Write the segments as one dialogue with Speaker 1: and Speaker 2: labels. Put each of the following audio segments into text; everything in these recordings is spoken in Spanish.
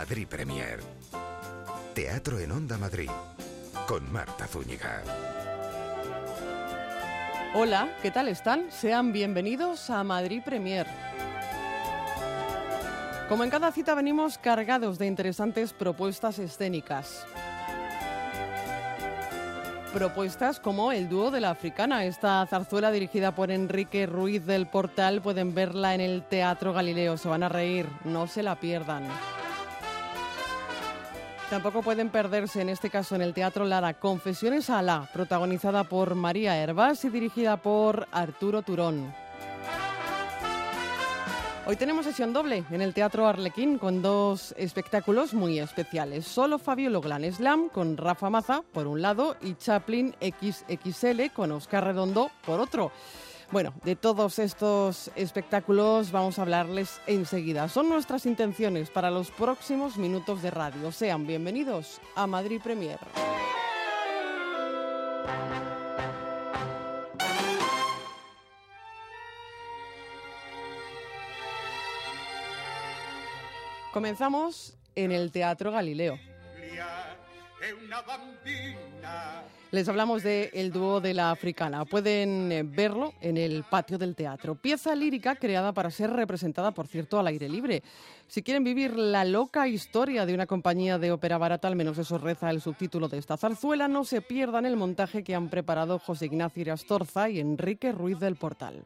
Speaker 1: Madrid Premier. Teatro en Onda Madrid, con Marta Zúñiga.
Speaker 2: Hola, ¿qué tal están? Sean bienvenidos a Madrid Premier. Como en cada cita venimos cargados de interesantes propuestas escénicas. Propuestas como el dúo de la Africana. Esta zarzuela dirigida por Enrique Ruiz del Portal pueden verla en el Teatro Galileo. Se van a reír, no se la pierdan. Tampoco pueden perderse, en este caso en el Teatro Lara, Confesiones a Alá, protagonizada por María Hervás y dirigida por Arturo Turón. Hoy tenemos sesión doble en el Teatro Arlequín con dos espectáculos muy especiales. Solo Fabiola Glán Slam con Rafa Maza por un lado y Chaplin XXL con Óscar Redondo por otro. Bueno, de todos estos espectáculos vamos a hablarles enseguida. Son nuestras intenciones para los próximos minutos de radio. Sean bienvenidos a Madrid Premier. Comenzamos en el Teatro Galileo. Les hablamos de El dúo de la Africana. Pueden verlo en el patio del teatro. Pieza lírica creada para ser representada, por cierto, al aire libre. Si quieren vivir la loca historia de una compañía de ópera barata, al menos eso reza el subtítulo de esta zarzuela, no se pierdan el montaje que han preparado José Ignacio Irastorza y Enrique Ruiz del Portal.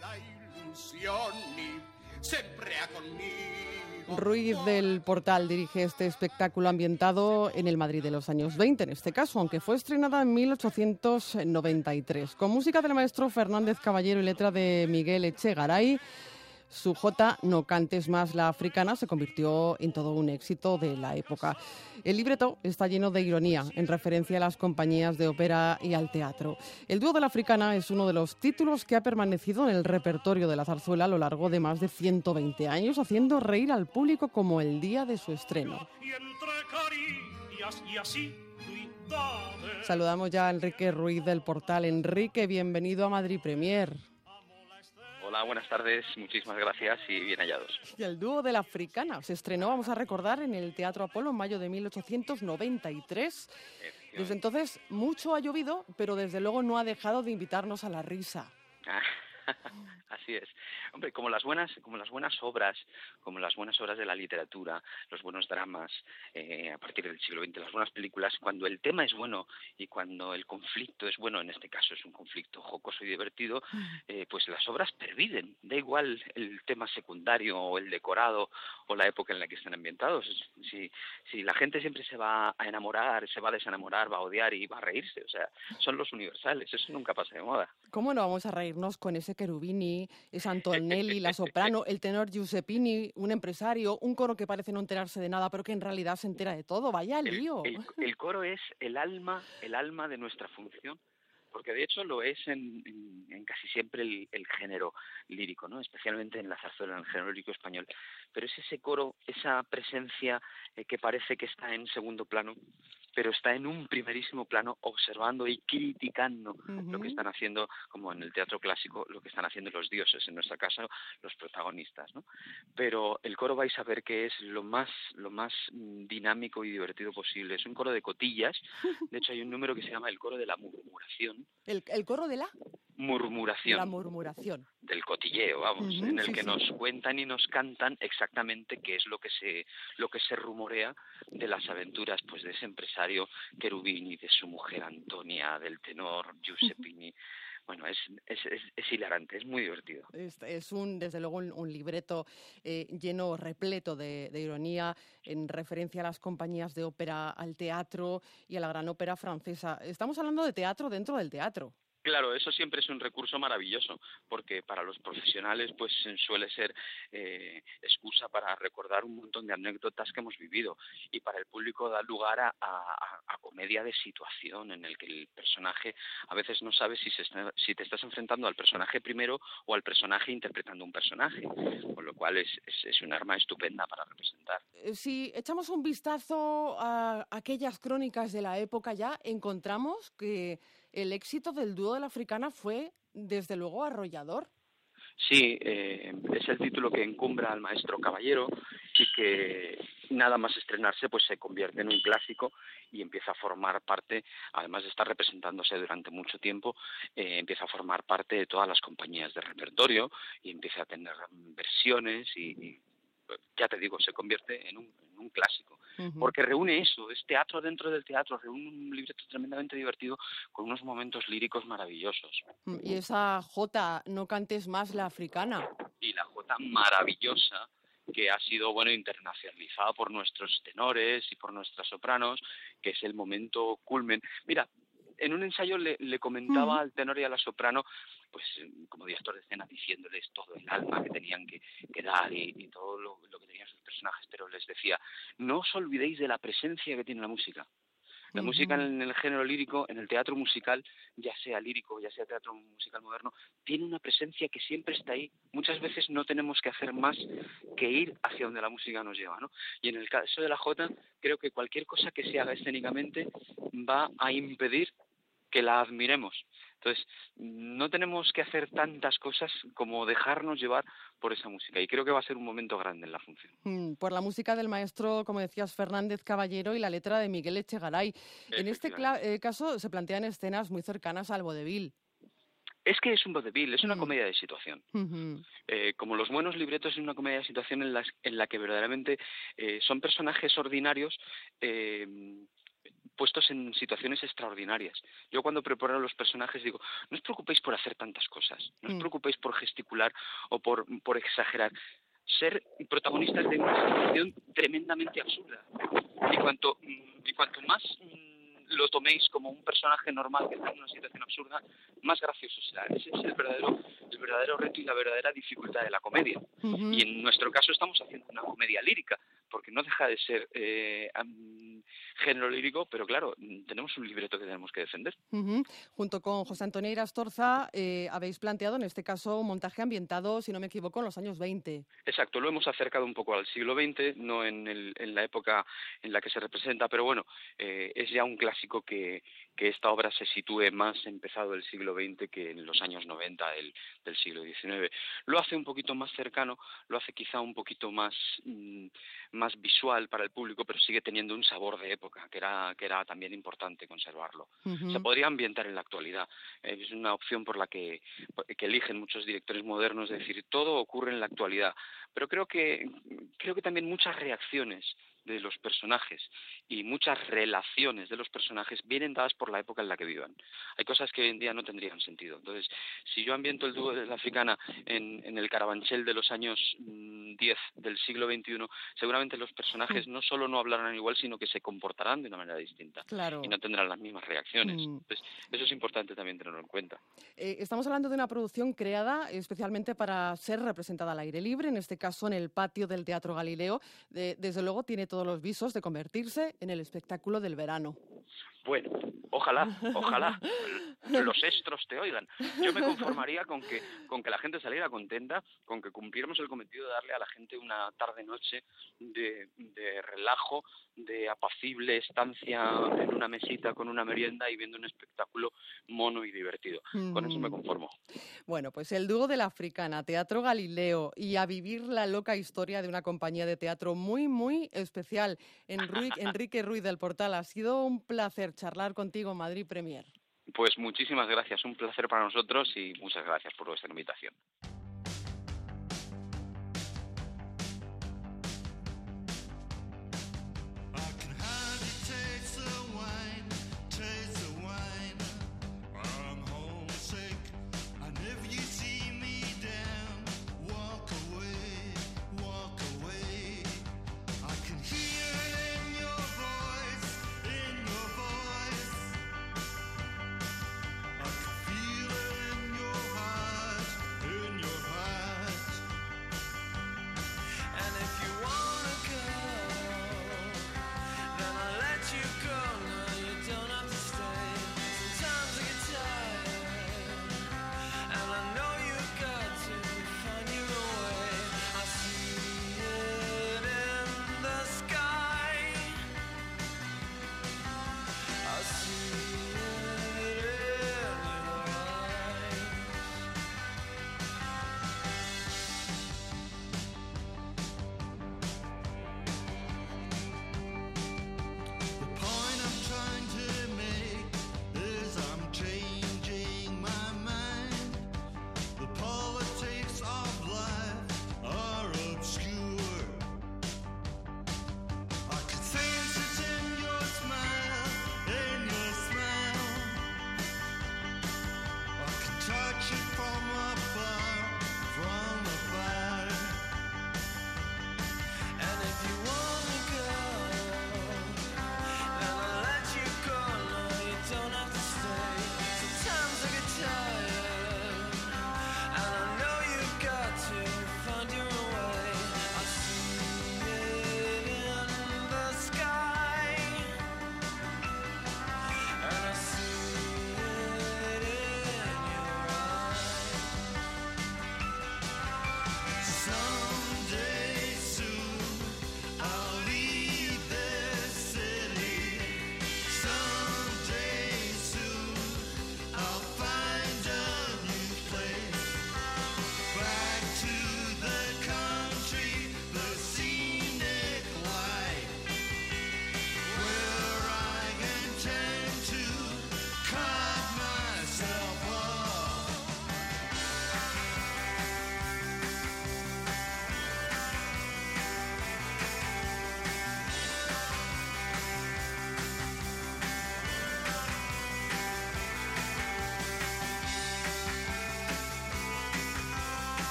Speaker 2: Ruiz del Portal dirige este espectáculo ambientado en el Madrid de los años 20, en este caso, aunque fue estrenada en 1893. Con música del maestro Fernández Caballero y letra de Miguel Echegaray, su Jota, No cantes más la Africana, se convirtió en todo un éxito de la época. El libreto está lleno de ironía, en referencia a las compañías de ópera y al teatro. El dúo de la Africana es uno de los títulos que ha permanecido en el repertorio de la zarzuela a lo largo de más de 120 años, haciendo reír al público como el día de su estreno. Saludamos ya a Enrique Ruiz del Portal. Enrique, bienvenido a Madrid Premier.
Speaker 3: Hola, buenas tardes, muchísimas gracias y bien hallados.
Speaker 2: Y el dúo de la Africana se estrenó, vamos a recordar, en el Teatro Apolo en mayo de 1893. Desde entonces mucho ha llovido, pero desde luego no ha dejado de invitarnos a la risa.
Speaker 3: Así es. Hombre, como las buenas obras, como las buenas obras de la literatura, los buenos dramas, a partir del siglo XX, las buenas películas, cuando el tema es bueno y cuando el conflicto es bueno, en este caso es un conflicto jocoso y divertido, pues las obras perviven. Da igual el tema secundario o el decorado o la época en la que están ambientados. Si la gente siempre se va a enamorar, se va a desenamorar, va a odiar y va a reírse, o sea, son los universales, eso nunca pasa de moda.
Speaker 2: ¿Cómo no vamos a reírnos con ese Cherubini, esa Antonelli, la soprano, el tenor Giuseppini, un empresario, un coro que parece no enterarse de nada, pero que en realidad se entera de todo? ¡Vaya lío!
Speaker 3: El coro es el alma de nuestra función, porque de hecho lo es en casi siempre el género lírico, ¿no? Especialmente en la zarzuela, en el género lírico español. Pero es ese coro, esa presencia que parece que está en segundo plano, pero está en un primerísimo plano observando y criticando lo que están haciendo, como en el teatro clásico, lo que están haciendo los dioses, en nuestro caso, los protagonistas, ¿no? Pero el coro vais a ver que es lo más dinámico y divertido posible. Es un coro de cotillas. De hecho, hay un número que se llama el coro de la murmuración.
Speaker 2: ¿El coro de la?
Speaker 3: Murmuración.
Speaker 2: La murmuración.
Speaker 3: Del cotilleo, vamos, en el que nos cuentan y nos cantan exactamente qué es lo que se rumorea de las aventuras, pues, de ese empresario Cherubini, de su mujer Antonia, del tenor Giuseppini. Bueno, es hilarante, es muy divertido.
Speaker 2: Es desde luego un libreto lleno, repleto de ironía, en referencia a las compañías de ópera, al teatro y a la gran ópera francesa. Estamos hablando de teatro dentro del teatro.
Speaker 3: Claro, eso siempre es un recurso maravilloso, porque para los profesionales pues suele ser excusa para recordar un montón de anécdotas que hemos vivido, y para el público da lugar a comedia de situación, en el que el personaje a veces no sabe si te estás enfrentando al personaje primero o al personaje interpretando un personaje, con lo cual es un arma estupenda para representar.
Speaker 2: Si echamos un vistazo a aquellas crónicas de la época, ya encontramos que el éxito del dúo de la Africana fue, desde luego, arrollador.
Speaker 3: Sí, es el título que encumbra al maestro Caballero y nada más estrenarse, pues se convierte en un clásico y empieza a formar parte, además de estar representándose durante mucho tiempo, empieza a formar parte de todas las compañías de repertorio y empieza a tener versiones y ya te digo, se convierte en un clásico, porque reúne eso, es teatro dentro del teatro, reúne un libreto tremendamente divertido con unos momentos líricos maravillosos.
Speaker 2: Y esa jota, no cantes más la africana.
Speaker 3: Y la jota maravillosa, que ha sido, bueno, internacionalizada por nuestros tenores y por nuestras sopranos, que es el momento culmen. Mira, en un ensayo le comentaba al tenor y a la soprano, pues como director de escena, diciéndoles todo el alma que tenían que dar y todo lo que tenían sus personajes, pero les decía, no os olvidéis de la presencia que tiene la música. La música en el género lírico, en el teatro musical, ya sea lírico, ya sea teatro musical moderno, tiene una presencia que siempre está ahí. Muchas veces no tenemos que hacer más que ir hacia donde la música nos lleva, ¿no? Y en el caso de la jota, creo que cualquier cosa que se haga escénicamente va a impedir que la admiremos. Entonces, no tenemos que hacer tantas cosas como dejarnos llevar por esa música. Y creo que va a ser un momento grande en la función.
Speaker 2: Por la música del maestro, como decías, Fernández Caballero y la letra de Miguel Echegaray. En este caso se plantean escenas muy cercanas al vodevil.
Speaker 3: Es que es un vodevil, es una comedia de situación. Como los buenos libretos, es una comedia de situación en la que verdaderamente son personajes ordinarios puestos en situaciones extraordinarias. Yo cuando preparo a los personajes digo, no os preocupéis por hacer tantas cosas, no os preocupéis por gesticular o por exagerar. Ser protagonistas de una situación tremendamente absurda. Y cuanto más lo toméis como un personaje normal que está en una situación absurda, más gracioso será. Ese es el verdadero reto y la verdadera dificultad de la comedia. Y en nuestro caso estamos haciendo una comedia lírica, porque no deja de ser género lírico, pero claro, tenemos un libreto que tenemos que defender.
Speaker 2: Junto con José Antonio Irastorza habéis planteado, en este caso, un montaje ambientado, si no me equivoco, en los años 20.
Speaker 3: Exacto, lo hemos acercado un poco al siglo XX, no en la época en la que se representa, pero bueno, es ya un clásico que esta obra se sitúe más empezado el siglo XX que en los años 90 del siglo XIX. Lo hace un poquito más cercano, lo hace quizá un poquito más visual para el público, pero sigue teniendo un sabor de época, que era también importante conservarlo. Se podría ambientar en la actualidad. Es una opción por la que eligen muchos directores modernos, es decir, todo ocurre en la actualidad. Pero creo que también muchas reacciones de los personajes y muchas relaciones de los personajes vienen dadas por la época en la que vivan. Hay cosas que hoy en día no tendrían sentido. Entonces, si yo ambiento el dúo de la africana en el Carabanchel de los años 10 del siglo XXI, seguramente los personajes no solo no hablarán igual, sino que se comportarán de una manera distinta.
Speaker 2: Claro.
Speaker 3: Y no tendrán las mismas reacciones. Entonces, eso es importante también tenerlo en cuenta.
Speaker 2: Estamos hablando de una producción creada especialmente para ser representada al aire libre, en este caso en el patio del Teatro Galileo. Desde luego tiene todos los visos de convertirse en el espectáculo del verano.
Speaker 3: Bueno, ojalá los estros te oigan. Yo me conformaría con que la gente saliera contenta, con que cumpliéramos el cometido de darle a la gente una tarde-noche de relajo, de apacible estancia en una mesita con una merienda y viendo un espectáculo mono y divertido. Con eso me conformo.
Speaker 2: Bueno, pues el dúo de la africana, Teatro Galileo, y a vivir la loca historia de una compañía de teatro muy, muy especial. Enrique Ruiz del Portal, ha sido un placer charlar contigo en Madrid Premier.
Speaker 3: Pues muchísimas gracias, un placer para nosotros y muchas gracias por vuestra invitación.
Speaker 4: In your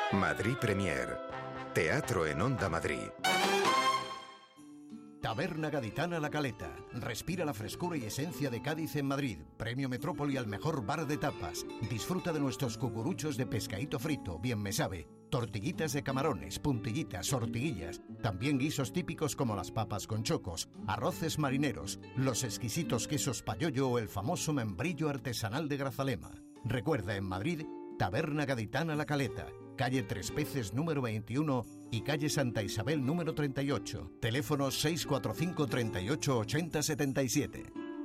Speaker 1: Madrid Premier. Teatro en Onda Madrid.
Speaker 4: Taberna Gaditana La Caleta. Respira la frescura y esencia de Cádiz en Madrid. Premio Metrópoli al mejor bar de tapas. Disfruta de nuestros cucuruchos de pescadito frito, bien me sabe. Tortillitas de camarones, puntillitas, ortiguillas. También guisos típicos como las papas con chocos, arroces marineros, los exquisitos quesos payollo o el famoso membrillo artesanal de Grazalema. Recuerda, en Madrid, Taberna Gaditana La Caleta, calle Tres Peces número 21 y calle Santa Isabel número 38. Teléfono 645 38 80 77.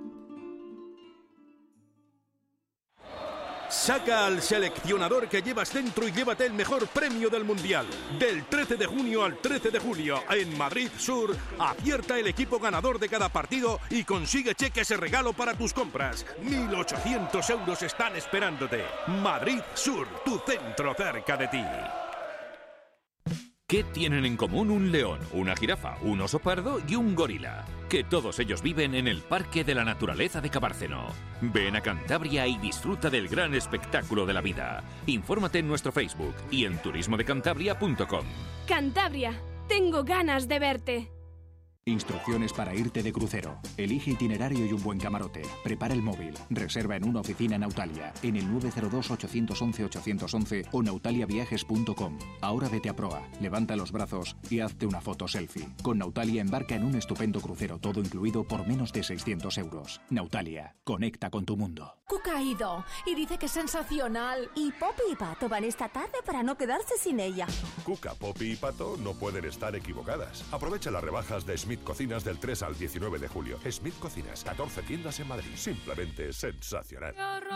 Speaker 5: Saca al seleccionador que llevas dentro y llévate el mejor premio del Mundial. Del 13 de junio al 13 de julio, en Madrid Sur, acierta el equipo ganador de cada partido y consigue cheques de regalo para tus compras. 1.800 euros están esperándote. Madrid Sur, tu centro cerca de ti.
Speaker 6: ¿Qué tienen en común un león, una jirafa, un oso pardo y un gorila? Que todos ellos viven en el Parque de la Naturaleza de Cabárceno. Ven a Cantabria y disfruta del gran espectáculo de la vida. Infórmate en nuestro Facebook y en turismodecantabria.com.
Speaker 7: Cantabria, tengo ganas de verte.
Speaker 8: Instrucciones para irte de crucero. Elige itinerario y un buen camarote. Prepara el móvil. Reserva en una oficina Nautalia, en el 902-811-811 o nautaliaviajes.com. Ahora vete a proa, levanta los brazos y hazte una foto selfie. Con Nautalia embarca en un estupendo crucero, todo incluido por menos de 600 euros. Nautalia, conecta con tu mundo.
Speaker 9: Cuca ha ido y dice que es sensacional.
Speaker 10: Y Poppy y Pato van esta tarde para no quedarse sin ella.
Speaker 11: Cuca, Poppy y Pato no pueden estar equivocadas. Aprovecha las rebajas de Smith Cocinas del 3 al 19 de julio. Smith Cocinas, 14 tiendas en Madrid. Simplemente sensacional.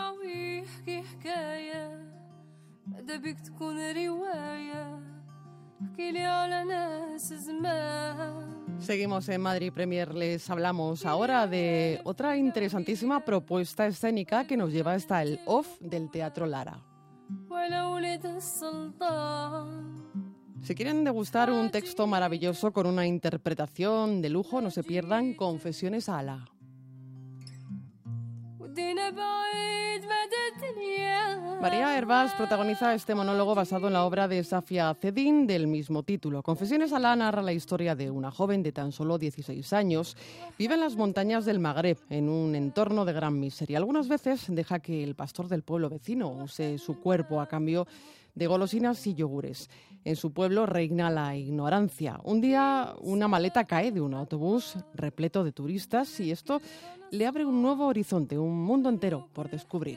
Speaker 2: Seguimos en Madrid Premier. Les hablamos ahora de otra interesantísima propuesta escénica que nos lleva hasta el off del Teatro Lara. Si quieren degustar un texto maravilloso con una interpretación de lujo, no se pierdan Confesiones a Alá. María Hervás protagoniza este monólogo basado en la obra de Safia Cedin del mismo título. Confesiones a Alá narra la historia de una joven de tan solo 16 años. Vive en las montañas del Magreb, en un entorno de gran miseria. Algunas veces deja que el pastor del pueblo vecino use su cuerpo a cambio de golosinas y yogures. En su pueblo reina la ignorancia. Un día una maleta cae de un autobús repleto de turistas y esto le abre un nuevo horizonte, un mundo entero por descubrir.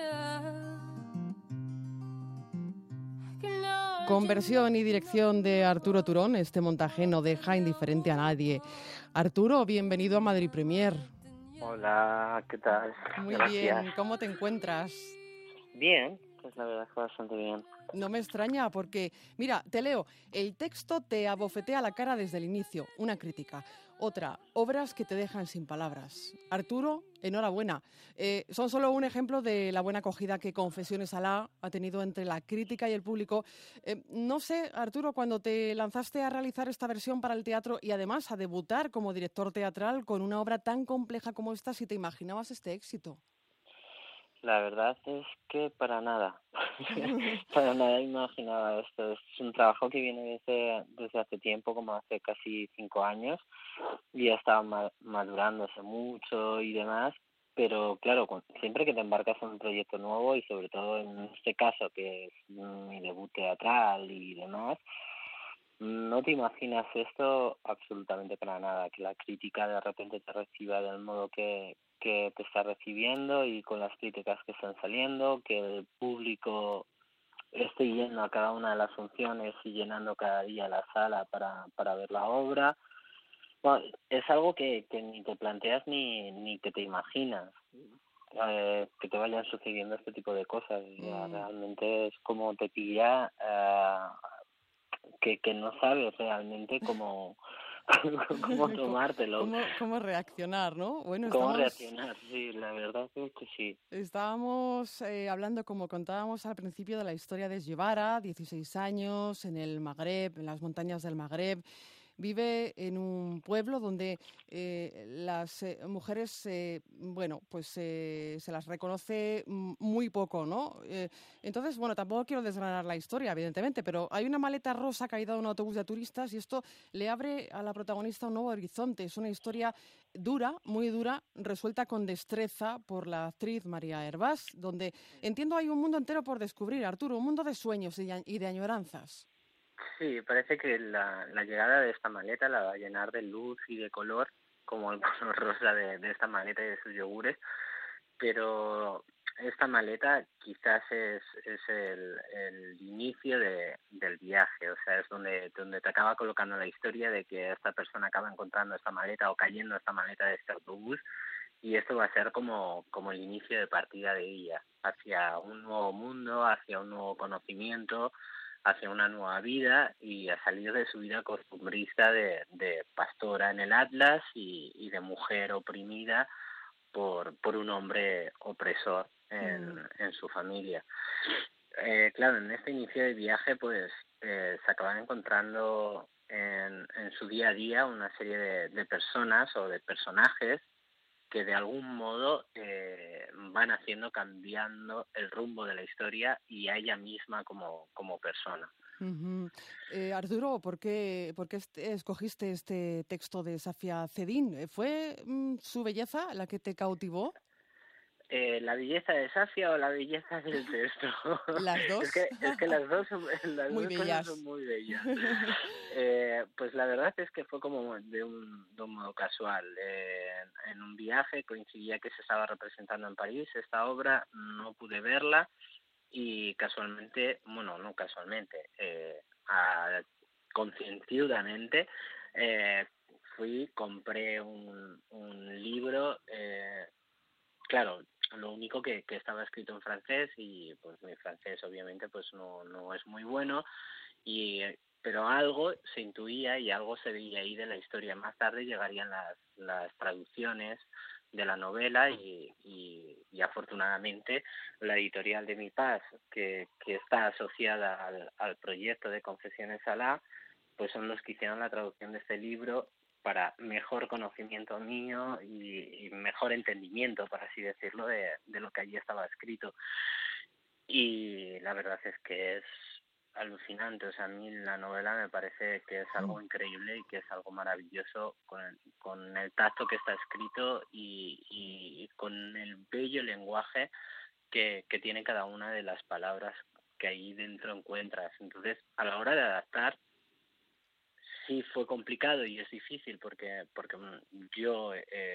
Speaker 2: Con versión y dirección de Arturo Turón, este montaje no deja indiferente a nadie. Arturo, bienvenido a Madrid Premier.
Speaker 3: Hola, ¿qué tal?
Speaker 2: Muy
Speaker 3: Gracias.
Speaker 2: bien, ¿cómo te encuentras?
Speaker 3: Bien, pues la verdad es que bastante bien.
Speaker 2: No me extraña porque, mira, te leo, el texto te abofetea la cara desde el inicio, una crítica. Otra, obras que te dejan sin palabras. Arturo, enhorabuena. Son solo un ejemplo de la buena acogida que Confesiones a Alá ha tenido entre la crítica y el público. No sé, Arturo, cuando te lanzaste a realizar esta versión para el teatro y además a debutar como director teatral con una obra tan compleja como esta, si te imaginabas este éxito.
Speaker 3: La verdad es que para nada. Para nada imaginaba esto. Es un trabajo que viene desde hace tiempo, como hace casi 5 años, y ha estado madurándose mucho y demás, pero claro, siempre que te embarcas en un proyecto nuevo y sobre todo en este caso que es mi debut teatral y demás, no te imaginas esto absolutamente para nada, que la crítica de repente te reciba del modo que te está recibiendo y con las críticas que están saliendo, que el público esté yendo a cada una de las funciones y llenando cada día la sala para ver la obra. Bueno, es algo que ni te planteas ni que te imaginas, que te vayan sucediendo este tipo de cosas. Realmente es como te pilla que no sabes realmente cómo tomártelo.
Speaker 2: ¿Cómo reaccionar, no? Bueno,
Speaker 3: ¿Cómo reaccionar? Sí, la verdad es que sí.
Speaker 2: Estábamos hablando, como contábamos al principio, de la historia de Esguevara, 16 años, en el Magreb, en las montañas del Magreb. vive en un pueblo donde las mujeres, se las reconoce muy poco, ¿no? Entonces, bueno, tampoco quiero desgranar la historia, evidentemente, pero hay una maleta rosa caída de un autobús de turistas y esto le abre a la protagonista un nuevo horizonte. Es una historia dura, muy dura, resuelta con destreza por la actriz María Hervás, donde entiendo hay un mundo entero por descubrir, Arturo, un mundo de sueños y de añoranzas.
Speaker 12: Sí, parece que la llegada de esta maleta la va a llenar de luz y de color, como el color rosa de esta maleta y de sus yogures, pero esta maleta quizás es el inicio del viaje, o sea, es donde te acaba colocando la historia de que esta persona acaba encontrando esta maleta o cayendo esta maleta de este autobús, y esto va a ser como el inicio de partida de ella hacia un nuevo mundo, hacia un nuevo conocimiento, hacia una nueva vida y a salir de su vida costumbrista de pastora en el Atlas y de mujer oprimida por un hombre opresor en su familia. Claro, en este inicio de viaje pues se acaban encontrando en su día a día una serie de personas o de personajes que de algún modo van cambiando el rumbo de la historia y a ella misma como persona.
Speaker 2: Uh-huh. Arturo, ¿por qué escogiste este texto de Safia Cedín? ¿Fue su belleza la que te cautivó?
Speaker 12: ¿La belleza de Safia o la belleza del texto?
Speaker 2: Las dos.
Speaker 12: Es que las dos
Speaker 2: muy bellas.
Speaker 12: Son muy bellas. Pues la verdad es que fue como de un modo casual. En un viaje coincidía que se estaba representando en París esta obra, no pude verla y casualmente, bueno, no casualmente, concienzudamente compré un libro, claro, lo único que estaba escrito en francés y pues mi francés obviamente pues no es muy bueno, pero algo se intuía y algo se veía ahí de la historia. Más tarde llegarían las traducciones de la novela y afortunadamente la editorial de Mi Paz, que está asociada al proyecto de Confesiones Alá, pues son los que hicieron la traducción de este libro para mejor conocimiento mío y mejor entendimiento, por así decirlo, de lo que allí estaba escrito. Y la verdad es que es alucinante, o sea, a mí la novela me parece que es algo increíble y que es algo maravilloso con el tacto que está escrito y con el bello lenguaje que tiene cada una de las palabras que ahí dentro encuentras. Entonces, a la hora de adaptar, sí fue complicado y es difícil porque yo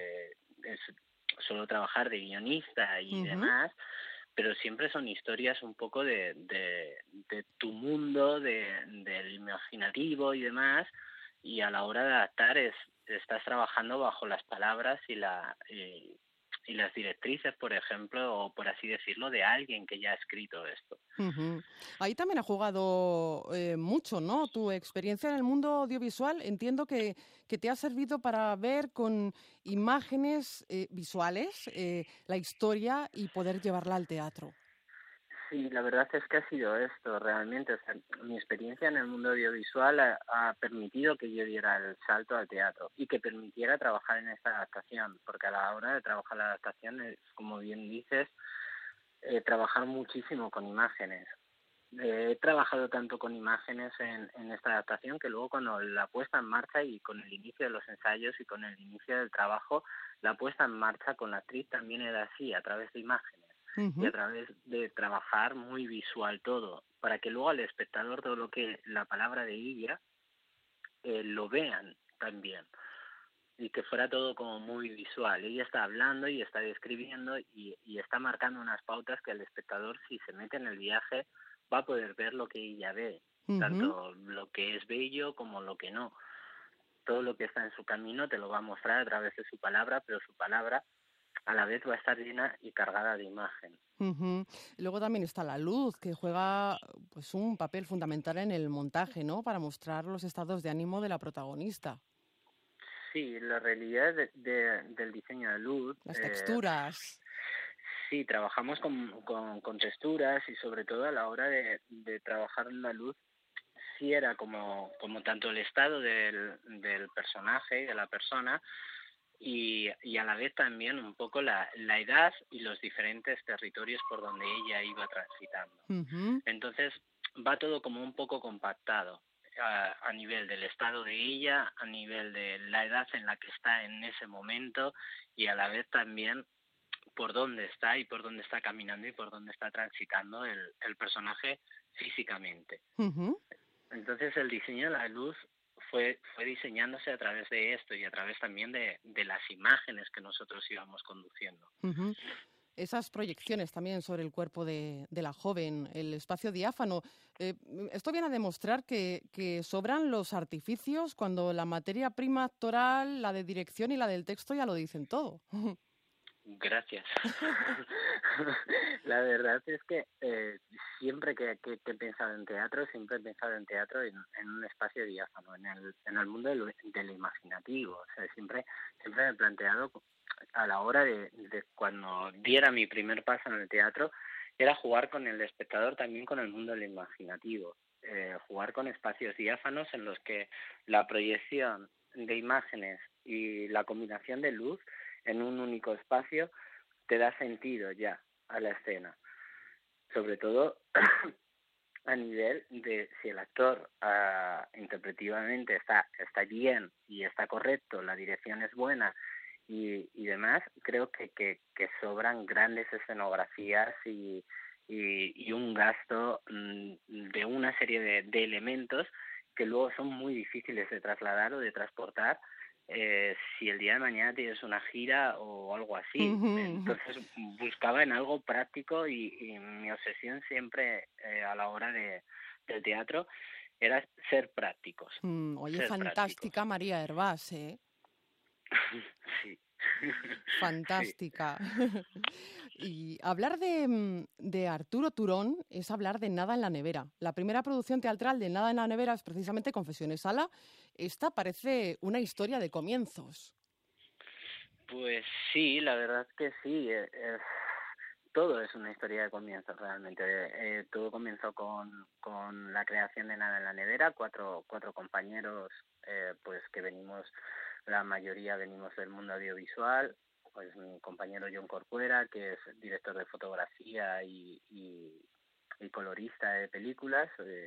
Speaker 12: suelo trabajar de guionista y demás, pero siempre son historias un poco de tu mundo, del imaginativo y demás, y a la hora de adaptar estás trabajando bajo las palabras y las directrices, por ejemplo, o por así decirlo, de alguien que ya ha escrito esto.
Speaker 2: Uh-huh. Ahí también ha jugado mucho, ¿no? Tu experiencia en el mundo audiovisual, entiendo que te ha servido para ver con imágenes visuales la historia y poder llevarla al teatro.
Speaker 12: Sí, la verdad es que ha sido esto realmente. O sea, mi experiencia en el mundo audiovisual ha permitido que yo diera el salto al teatro y que permitiera trabajar en esta adaptación, porque a la hora de trabajar la adaptación es, como bien dices, trabajar muchísimo con imágenes. He trabajado tanto con imágenes en esta adaptación que luego cuando la puesta en marcha y con el inicio de los ensayos y con el inicio del trabajo, la puesta en marcha con la actriz también era así, a través de imágenes. Y a través de trabajar muy visual todo, para que luego al espectador todo lo que la palabra de ella lo vean también, y que fuera todo como muy visual. Ella está hablando y está describiendo y está marcando unas pautas que el espectador, si se mete en el viaje, va a poder ver lo que ella ve, tanto lo que es bello como lo que no. Todo lo que está en su camino te lo va a mostrar a través de su palabra, pero su palabra a la vez va a estar llena y cargada de imagen.
Speaker 2: Uh-huh. Luego también está la luz, que juega pues un papel fundamental en el montaje, ¿no? Para mostrar los estados de ánimo de la protagonista.
Speaker 12: Sí, la realidad del diseño de luz.
Speaker 2: Las texturas.
Speaker 12: Sí, trabajamos con texturas y sobre todo a la hora de trabajar la luz, conociera como tanto el estado del personaje y de la persona, y a la vez también un poco la edad y los diferentes territorios por donde ella iba transitando.
Speaker 2: Ujú.
Speaker 12: Entonces va todo como un poco compactado a nivel del estado de ella, a nivel de la edad en la que está en ese momento, y a la vez también por dónde está y por dónde está caminando y por dónde está transitando el personaje físicamente.
Speaker 2: Ujú.
Speaker 12: Entonces el diseño de la luz fue diseñándose a través de esto y a través también de las imágenes que nosotros íbamos conduciendo.
Speaker 2: Ujú. Esas proyecciones también sobre el cuerpo de la joven, el espacio diáfano. Esto viene a demostrar que sobran los artificios cuando la materia prima actoral, la de dirección y la del texto ya lo dicen todo.
Speaker 12: Gracias. La verdad es que siempre que he pensado en teatro, siempre he pensado en teatro en un espacio diáfano, en el mundo del imaginativo. O sea, siempre me he planteado a la hora de cuando diera mi primer paso en el teatro, era jugar con el espectador también con el mundo del imaginativo. Jugar con espacios diáfanos en los que la proyección de imágenes y la combinación de luz en un único espacio te da sentido ya a la escena. Sobre todo a nivel de si el actor interpretativamente está bien y está correcto, la dirección es buena y demás, creo que sobran grandes escenografías y un gasto de una serie de elementos que luego son muy difíciles de trasladar o de transportar si el día de mañana tienes una gira o algo así. Entonces buscaba en algo práctico y mi obsesión siempre a la hora del teatro era ser prácticos.
Speaker 2: Oye,
Speaker 12: ser
Speaker 2: fantástica
Speaker 12: prácticos.
Speaker 2: María Hervás, ¿eh?
Speaker 12: Sí.
Speaker 2: Fantástica. Y hablar de Arturo Turón es hablar de Nada en la nevera. La primera producción teatral de Nada en la nevera es precisamente Confesiones Sala. Esta parece una historia de comienzos.
Speaker 12: Pues sí, la verdad que sí. Todo es una historia de comienzos realmente. Todo comenzó con la creación de Nada en la nevera. Cuatro compañeros pues que venimos, la mayoría venimos del mundo audiovisual. Pues mi compañero John Corcuera, que es director de fotografía y colorista de películas,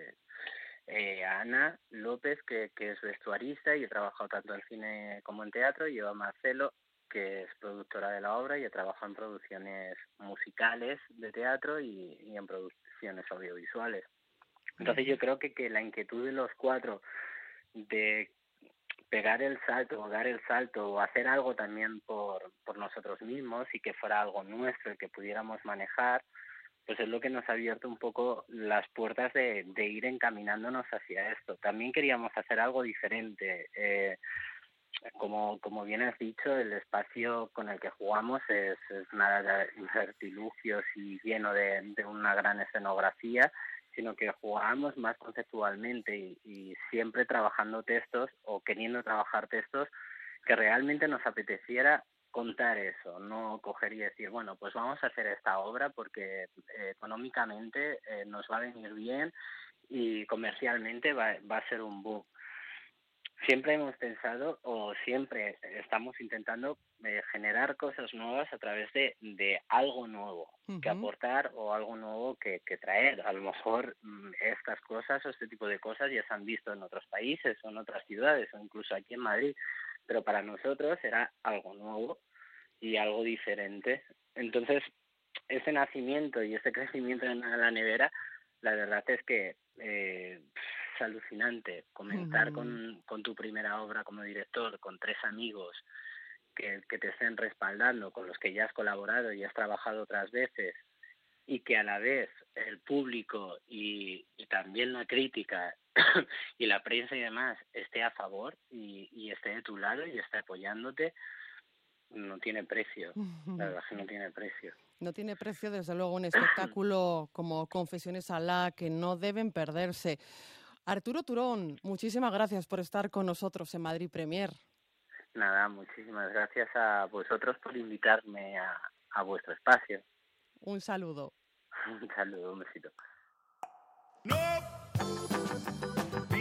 Speaker 12: Ana López, que es vestuarista y he trabajado tanto en cine como en teatro, y a Marcelo, que es productora de la obra y he trabajado en producciones musicales de teatro y en producciones audiovisuales. Entonces yo creo que la inquietud de los cuatro de pegar el salto o dar el salto o hacer algo también por nosotros mismos y que fuera algo nuestro y que pudiéramos manejar, pues es lo que nos ha abierto un poco las puertas de ir encaminándonos hacia esto. También queríamos hacer algo diferente. Como bien has dicho, el espacio con el que jugamos es nada de artilugios y lleno de una gran escenografía, sino que jugamos más conceptualmente y siempre trabajando textos o queriendo trabajar textos que realmente nos apeteciera contar eso, no coger y decir, bueno, pues vamos a hacer esta obra porque económicamente nos va a venir bien y comercialmente va a ser un boom. Siempre hemos pensado o siempre estamos intentando generar cosas nuevas a través de algo nuevo que aportar o algo nuevo que traer. A lo mejor estas cosas o este tipo de cosas ya se han visto en otros países o en otras ciudades o incluso aquí en Madrid, pero para nosotros era algo nuevo y algo diferente. Entonces, ese nacimiento y ese crecimiento en la nevera, la verdad es que es alucinante comenzar con tu primera obra como director, con 3 amigos que te estén respaldando, con los que ya has colaborado y has trabajado otras veces, y que a la vez el público y también la crítica y la prensa y demás esté a favor y esté de tu lado y esté apoyándote, no tiene precio. La verdad que no tiene precio.
Speaker 2: No tiene precio, desde luego, un espectáculo como Confesiones Sala que no deben perderse. Arturo Turón, muchísimas gracias por estar con nosotros en Madrid Premier.
Speaker 12: Nada, muchísimas gracias a vosotros por invitarme a vuestro espacio.
Speaker 2: Un saludo.
Speaker 12: Un saludo, un besito.
Speaker 5: ¡No!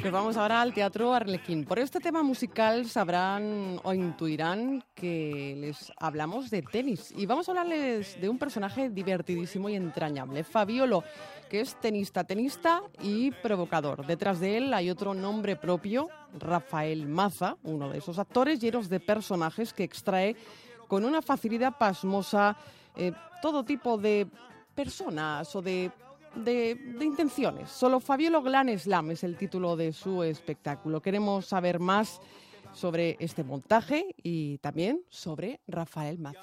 Speaker 2: Pues vamos ahora al Teatro Arlequín. Por este tema musical sabrán o intuirán que les hablamos de tenis. Y vamos a hablarles de un personaje divertidísimo y entrañable, Fabiolo, que es tenista y provocador. Detrás de él hay otro nombre propio, Rafael Maza, uno de esos actores llenos de personajes que extrae con una facilidad pasmosa todo tipo de personas o de intenciones. Solo Fabiolo Glam Slam es el título de su espectáculo. Queremos saber más sobre este montaje y también sobre Rafael Maza.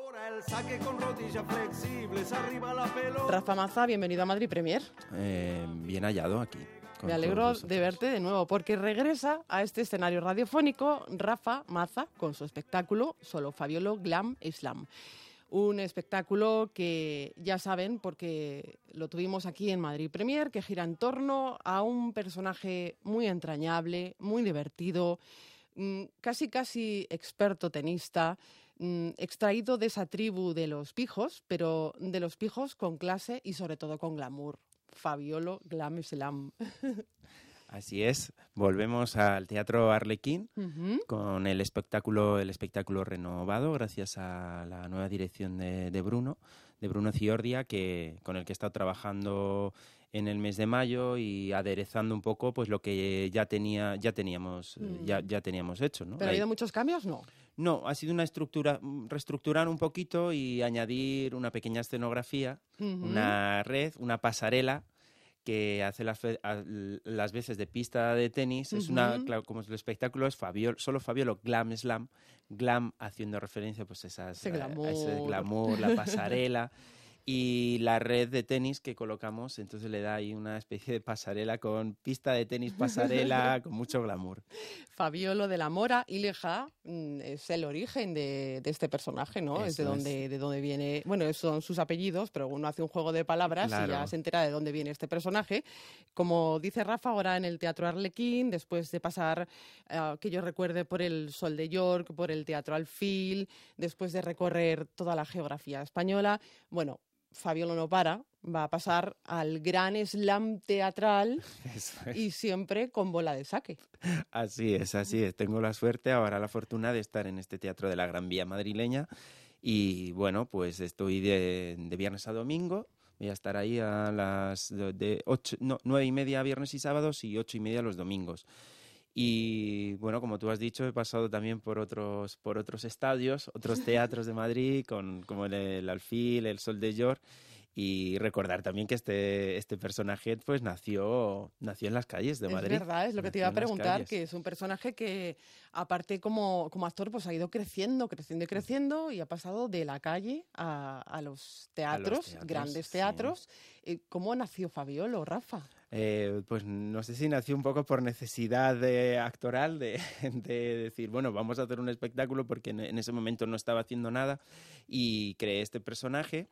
Speaker 2: Rafa Maza, bienvenido a Madrid Premier.
Speaker 13: Bien hallado aquí.
Speaker 2: Me alegro de verte de nuevo porque regresa a este escenario radiofónico Rafa Maza con su espectáculo Solo Fabiolo Glam Slam. Un espectáculo que ya saben, porque lo tuvimos aquí en Madrid Premier, que gira en torno a un personaje muy entrañable, muy divertido, casi experto tenista, extraído de esa tribu de los pijos, pero de los pijos con clase y sobre todo con glamour. Fabiolo Glam Slam.
Speaker 13: Así es, volvemos al Teatro Arlequín con el espectáculo renovado gracias a la nueva dirección de Bruno Ciordia, con el que he estado trabajando en el mes de mayo y aderezando un poco pues lo que ya teníamos hecho, ¿no?
Speaker 2: ¿Pero ha habido muchos cambios?
Speaker 13: No, ha sido reestructurar un poquito y añadir una pequeña escenografía, una red, una pasarela que hace las veces de pista de tenis. Es claro, como el espectáculo es solo Fabiolo Glam Slam, glam haciendo referencia pues a ese glamour, la pasarela. Y la red de tenis que colocamos, entonces le da ahí una especie de pasarela con pista de tenis, pasarela, con mucho glamour.
Speaker 2: Fabiolo de la Mora y Leja es el origen de este personaje, ¿no? Es de dónde viene. Bueno, son sus apellidos, pero uno hace un juego de palabras y ya se entera de dónde viene este personaje. Como dice Rafa, ahora en el Teatro Arlequín, después de pasar, que yo recuerde, por el Sol de York, por el Teatro Alfil, después de recorrer toda la geografía española, bueno, Fabiolo no para, va a pasar al gran slam teatral y siempre con bola de saque.
Speaker 13: Así es. Tengo la suerte, ahora la fortuna de estar en este teatro de la Gran Vía madrileña y bueno, pues estoy de viernes a domingo. Voy a estar ahí a las 9:30 viernes y sábados y 8:30 los domingos. Y bueno, como tú has dicho, he pasado también por otros estadios, otros teatros de Madrid, como el Alfil, el Sol de York, y recordar también que este personaje pues nació en las calles de Madrid.
Speaker 2: Es verdad, es lo que te iba a preguntar, que es un personaje que aparte como actor pues ha ido creciendo y ha pasado de la calle a los teatros, grandes teatros. Sí. ¿Cómo nació Fabiolo, Rafa?
Speaker 13: Pues no sé si nació un poco por necesidad actoral de decir, bueno, vamos a hacer un espectáculo porque en ese momento no estaba haciendo nada y creé este personaje,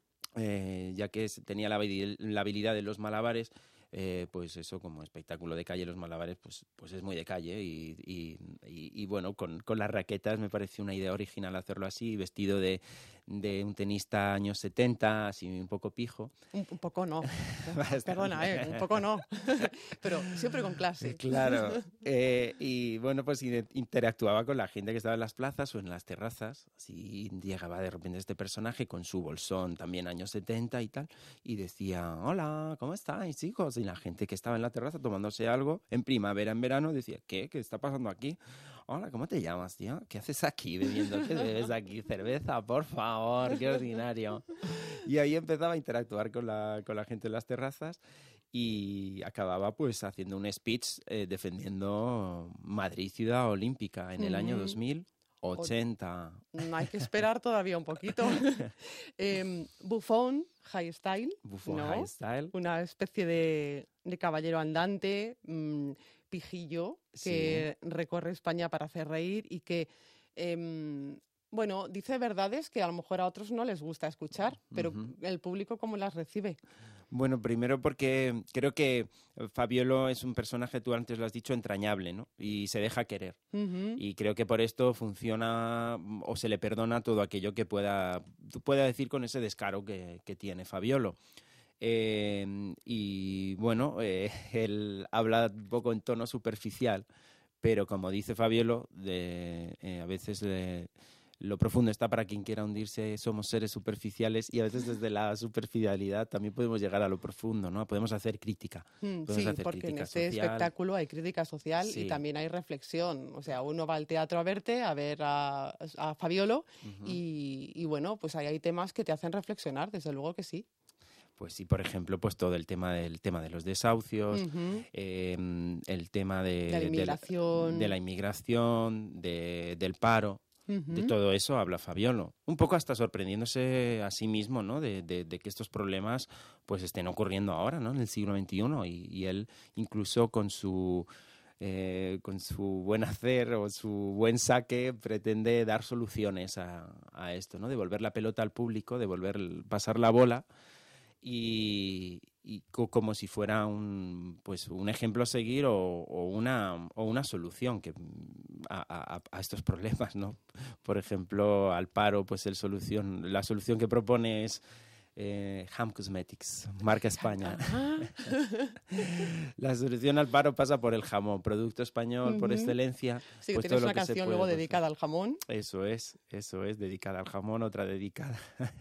Speaker 13: ya que tenía la habilidad de los malabares. Pues eso, como espectáculo de calle, los malabares pues es muy de calle y bueno, con las raquetas me pareció una idea original hacerlo así, vestido de un tenista años 70, así un poco pijo.
Speaker 2: Un poco no, perdona, un poco no, pero siempre con clase.
Speaker 13: Claro, y bueno, pues interactuaba con la gente que estaba en las plazas o en las terrazas, así llegaba de repente este personaje con su bolsón, también años 70 y tal, y decía, hola, ¿cómo estáis, chicos? Y la gente que estaba en la terraza tomándose algo en primavera, en verano, decía, ¿qué está pasando aquí? Hola, ¿cómo te llamas, tío? ¿Qué haces aquí bebiendo? ¿Qué bebes aquí? Cerveza, por favor, qué ordinario. Y ahí empezaba a interactuar con la gente en las terrazas y acababa pues haciendo un speech defendiendo Madrid ciudad olímpica en el año 2080.
Speaker 2: Hay que esperar todavía un poquito. Buffon High Style,
Speaker 13: High Style.
Speaker 2: Una especie de caballero andante, pijillo, que recorre España para hacer reír y que, bueno, dice verdades que a lo mejor a otros no les gusta escuchar, pero el público, ¿cómo las recibe?
Speaker 13: Bueno, primero porque creo que Fabiolo es un personaje, tú antes lo has dicho, entrañable, ¿no? Y se deja querer. Y creo que por esto funciona o se le perdona todo aquello que pueda decir con ese descaro que tiene Fabiolo. Y bueno, él habla un poco en tono superficial, pero como dice Fabiolo, a veces lo profundo está para quien quiera hundirse, somos seres superficiales y a veces desde la superficialidad también podemos llegar a lo profundo, ¿no? Podemos hacer crítica.
Speaker 2: Sí, porque en este espectáculo hay crítica social y también hay reflexión. O sea, uno va al teatro a verte, a ver a Fabiolo y bueno, pues ahí hay temas que te hacen reflexionar, desde luego que sí.
Speaker 13: Pues sí, por ejemplo, pues todo el tema de los desahucios, el tema de la inmigración, del paro. De todo eso habla Fabiolo, un poco hasta sorprendiéndose a sí mismo, ¿no? de que estos problemas pues estén ocurriendo ahora, ¿no? En el siglo XXI y él incluso con su buen hacer o su buen saque pretende dar soluciones a esto, ¿no? Devolver la pelota al público, pasar la bola y como si fuera un ejemplo a seguir o una solución a estos problemas, ¿no? Por ejemplo, al paro, pues la solución que propone es Ham Cosmetics, marca España. La solución al paro pasa por el jamón, producto español por excelencia.
Speaker 2: Sí, pues tienes una canción luego dedicada al jamón.
Speaker 13: Eso es, dedicada al jamón, otra dedicada.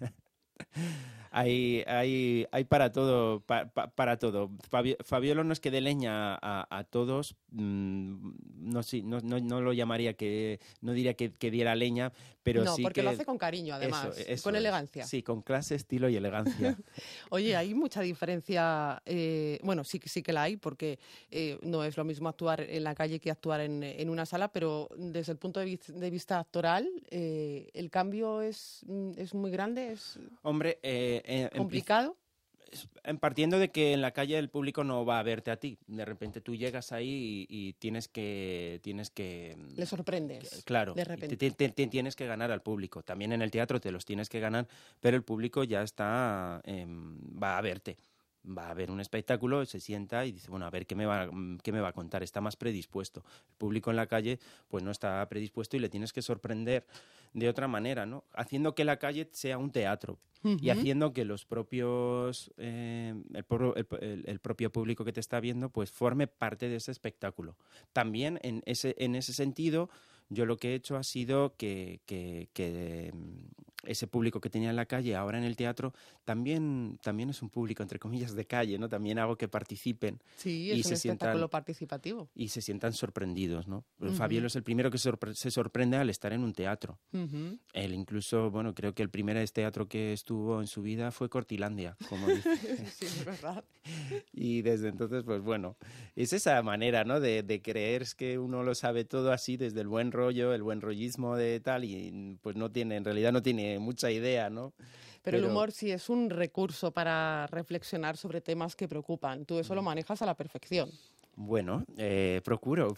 Speaker 13: Hay para todo, para todo. Fabiolo no es que dé leña a todos, no lo llamaría no diría que diera leña, pero sí
Speaker 2: porque
Speaker 13: que
Speaker 2: lo hace con cariño, además,
Speaker 13: eso
Speaker 2: con elegancia.
Speaker 13: Sí, con clase, estilo y elegancia.
Speaker 2: Oye, hay mucha diferencia, bueno, sí que la hay, porque no es lo mismo actuar en la calle que actuar en una sala, pero desde el punto de vista actoral, el cambio es muy grande,
Speaker 13: Hombre,
Speaker 2: complicado.
Speaker 13: Partiendo de que en la calle el público no va a verte a ti. De repente tú llegas ahí y tienes que
Speaker 2: le sorprendes.
Speaker 13: Claro,
Speaker 2: de repente.
Speaker 13: Te tienes que ganar al público. También en el teatro te los tienes que ganar, pero el público ya va a verte. Va a ver un espectáculo, se sienta y dice, bueno, a ver qué me va a contar, está más predispuesto. El público en la calle pues no está predispuesto y le tienes que sorprender de otra manera, ¿no? Haciendo que la calle sea un teatro y haciendo que los propios el propio público que te está viendo pues forme parte de ese espectáculo. También en ese sentido yo lo que he hecho ha sido que ese público que tenía en la calle, ahora en el teatro, también es un público, entre comillas, de calle, ¿no? También hago que participen.
Speaker 2: Sí, es un espectáculo participativo.
Speaker 13: Y se sientan sorprendidos, ¿no? Fabiolo es el primero que se sorprende al estar en un teatro. Él incluso, bueno, creo que el primer teatro que estuvo en su vida fue Cortilandia, como dice.
Speaker 2: Sí, es verdad.
Speaker 13: Y desde entonces, pues bueno, es esa manera, ¿no? De creer que uno lo sabe todo así, desde el buen rollo, el buen rollismo de tal, y pues en realidad no tiene mucha idea, ¿no?
Speaker 2: Pero el humor sí es un recurso para reflexionar sobre temas que preocupan. Tú eso lo manejas a la perfección.
Speaker 13: Bueno, procuro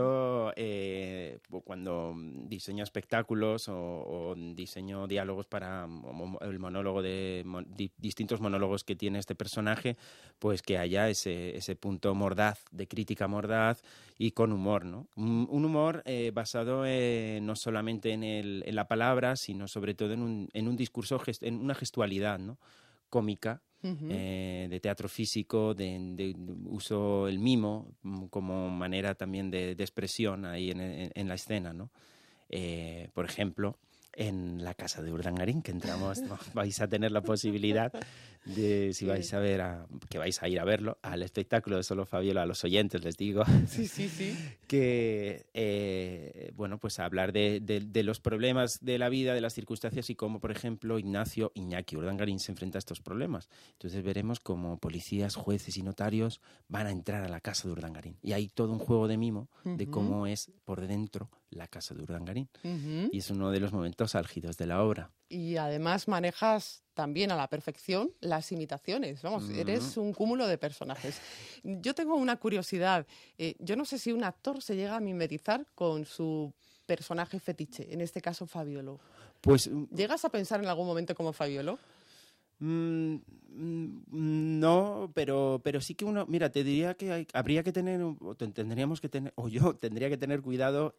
Speaker 13: cuando diseño espectáculos o diseño diálogos para el monólogo distintos monólogos que tiene este personaje, pues que haya ese punto mordaz, de crítica mordaz y con humor, ¿no? Un humor basado no solamente en la palabra, sino sobre todo en un discurso, en una gestualidad, ¿no? Cómica. De teatro físico, de uso el mimo como manera también de expresión ahí en la escena, ¿no? Por ejemplo, en la casa de Urdangarín, que entramos, vais a tener la posibilidad de, si vais a ver, que vais a ir a verlo, al espectáculo de Solo Fabiola, a los oyentes les digo,
Speaker 2: sí.
Speaker 13: que, bueno, pues hablar de los problemas de la vida, de las circunstancias y cómo, por ejemplo, Iñaki Urdangarín se enfrenta a estos problemas. Entonces veremos cómo policías, jueces y notarios van a entrar a la casa de Urdangarín. Y hay todo un juego de mimo de cómo es por dentro la casa de Urdangarín. Y es uno de los momentos álgidos de la obra.
Speaker 2: Y además manejas también a la perfección las imitaciones. Vamos, eres un cúmulo de personajes. Yo tengo una curiosidad. Yo no sé si un actor se llega a mimetizar con su personaje fetiche, en este caso Fabiolo.
Speaker 13: Pues,
Speaker 2: ¿llegas a pensar en algún momento como Fabiolo?
Speaker 13: No, pero sí que uno, mira, te diría que habría que tener, tendríamos que tener, o yo tendría que tener cuidado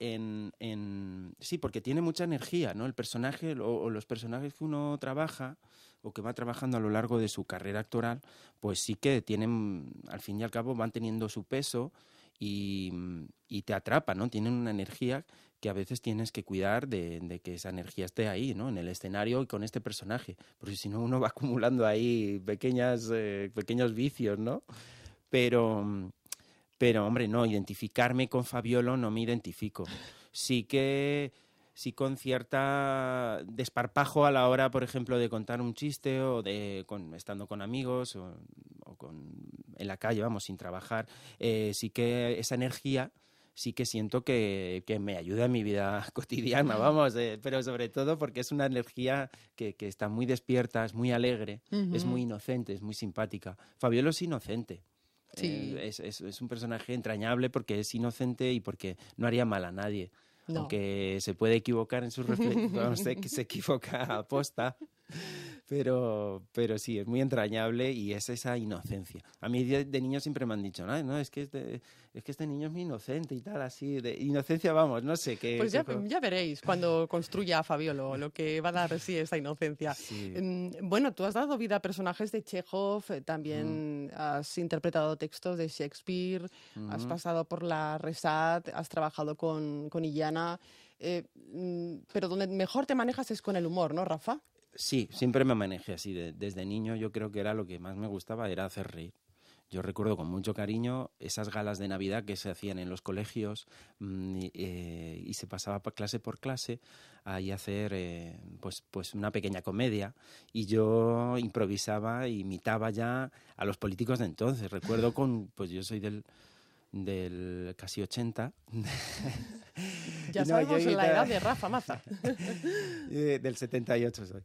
Speaker 13: sí, porque tiene mucha energía, ¿no? El personaje o los personajes que uno trabaja o que va trabajando a lo largo de su carrera actoral, pues sí que tienen, al fin y al cabo, van teniendo su peso y te atrapan, ¿no? Tienen una energía que a veces tienes que cuidar de que esa energía esté ahí, ¿no? En el escenario y con este personaje, porque si no uno va acumulando ahí pequeños vicios, ¿no? Pero, hombre, no, identificarme con Fabiolo no me identifico. Sí con cierta desparpajo a la hora, por ejemplo, de contar un chiste o estando con amigos o en la calle, vamos, sin trabajar, sí que esa energía sí que siento que me ayuda en mi vida cotidiana, vamos, pero sobre todo porque es una energía que está muy despierta, es muy alegre, es muy inocente, es muy simpática. Fabiolo es inocente.
Speaker 2: Sí.
Speaker 13: Es un personaje entrañable porque es inocente y porque no haría mal a nadie. No. Aunque se puede equivocar en sus reflexiones, no sé que se equivoca aposta, pero sí, es muy entrañable y es esa inocencia. A mí de niño siempre me han dicho, no, es que este niño es muy inocente y tal, así, de inocencia, vamos, no sé qué.
Speaker 2: Pues ya veréis cuando construya a Fabiolo lo que va a dar sí esa inocencia. Sí. Bueno, tú has dado vida a personajes de Chekhov, también has interpretado textos de Shakespeare, has pasado por la Resat, has trabajado con Illana, pero donde mejor te manejas es con el humor, ¿no, Rafa?
Speaker 13: Sí, siempre me manejé así. Desde niño yo creo que era lo que más me gustaba, era hacer reír. Yo recuerdo con mucho cariño esas galas de Navidad que se hacían en los colegios y se pasaba clase por clase ahí a hacer pues una pequeña comedia y yo improvisaba e imitaba ya a los políticos de entonces. Recuerdo pues yo soy del casi 80.
Speaker 2: Ya sabemos la edad de Rafa Maza.
Speaker 13: Del 78 soy.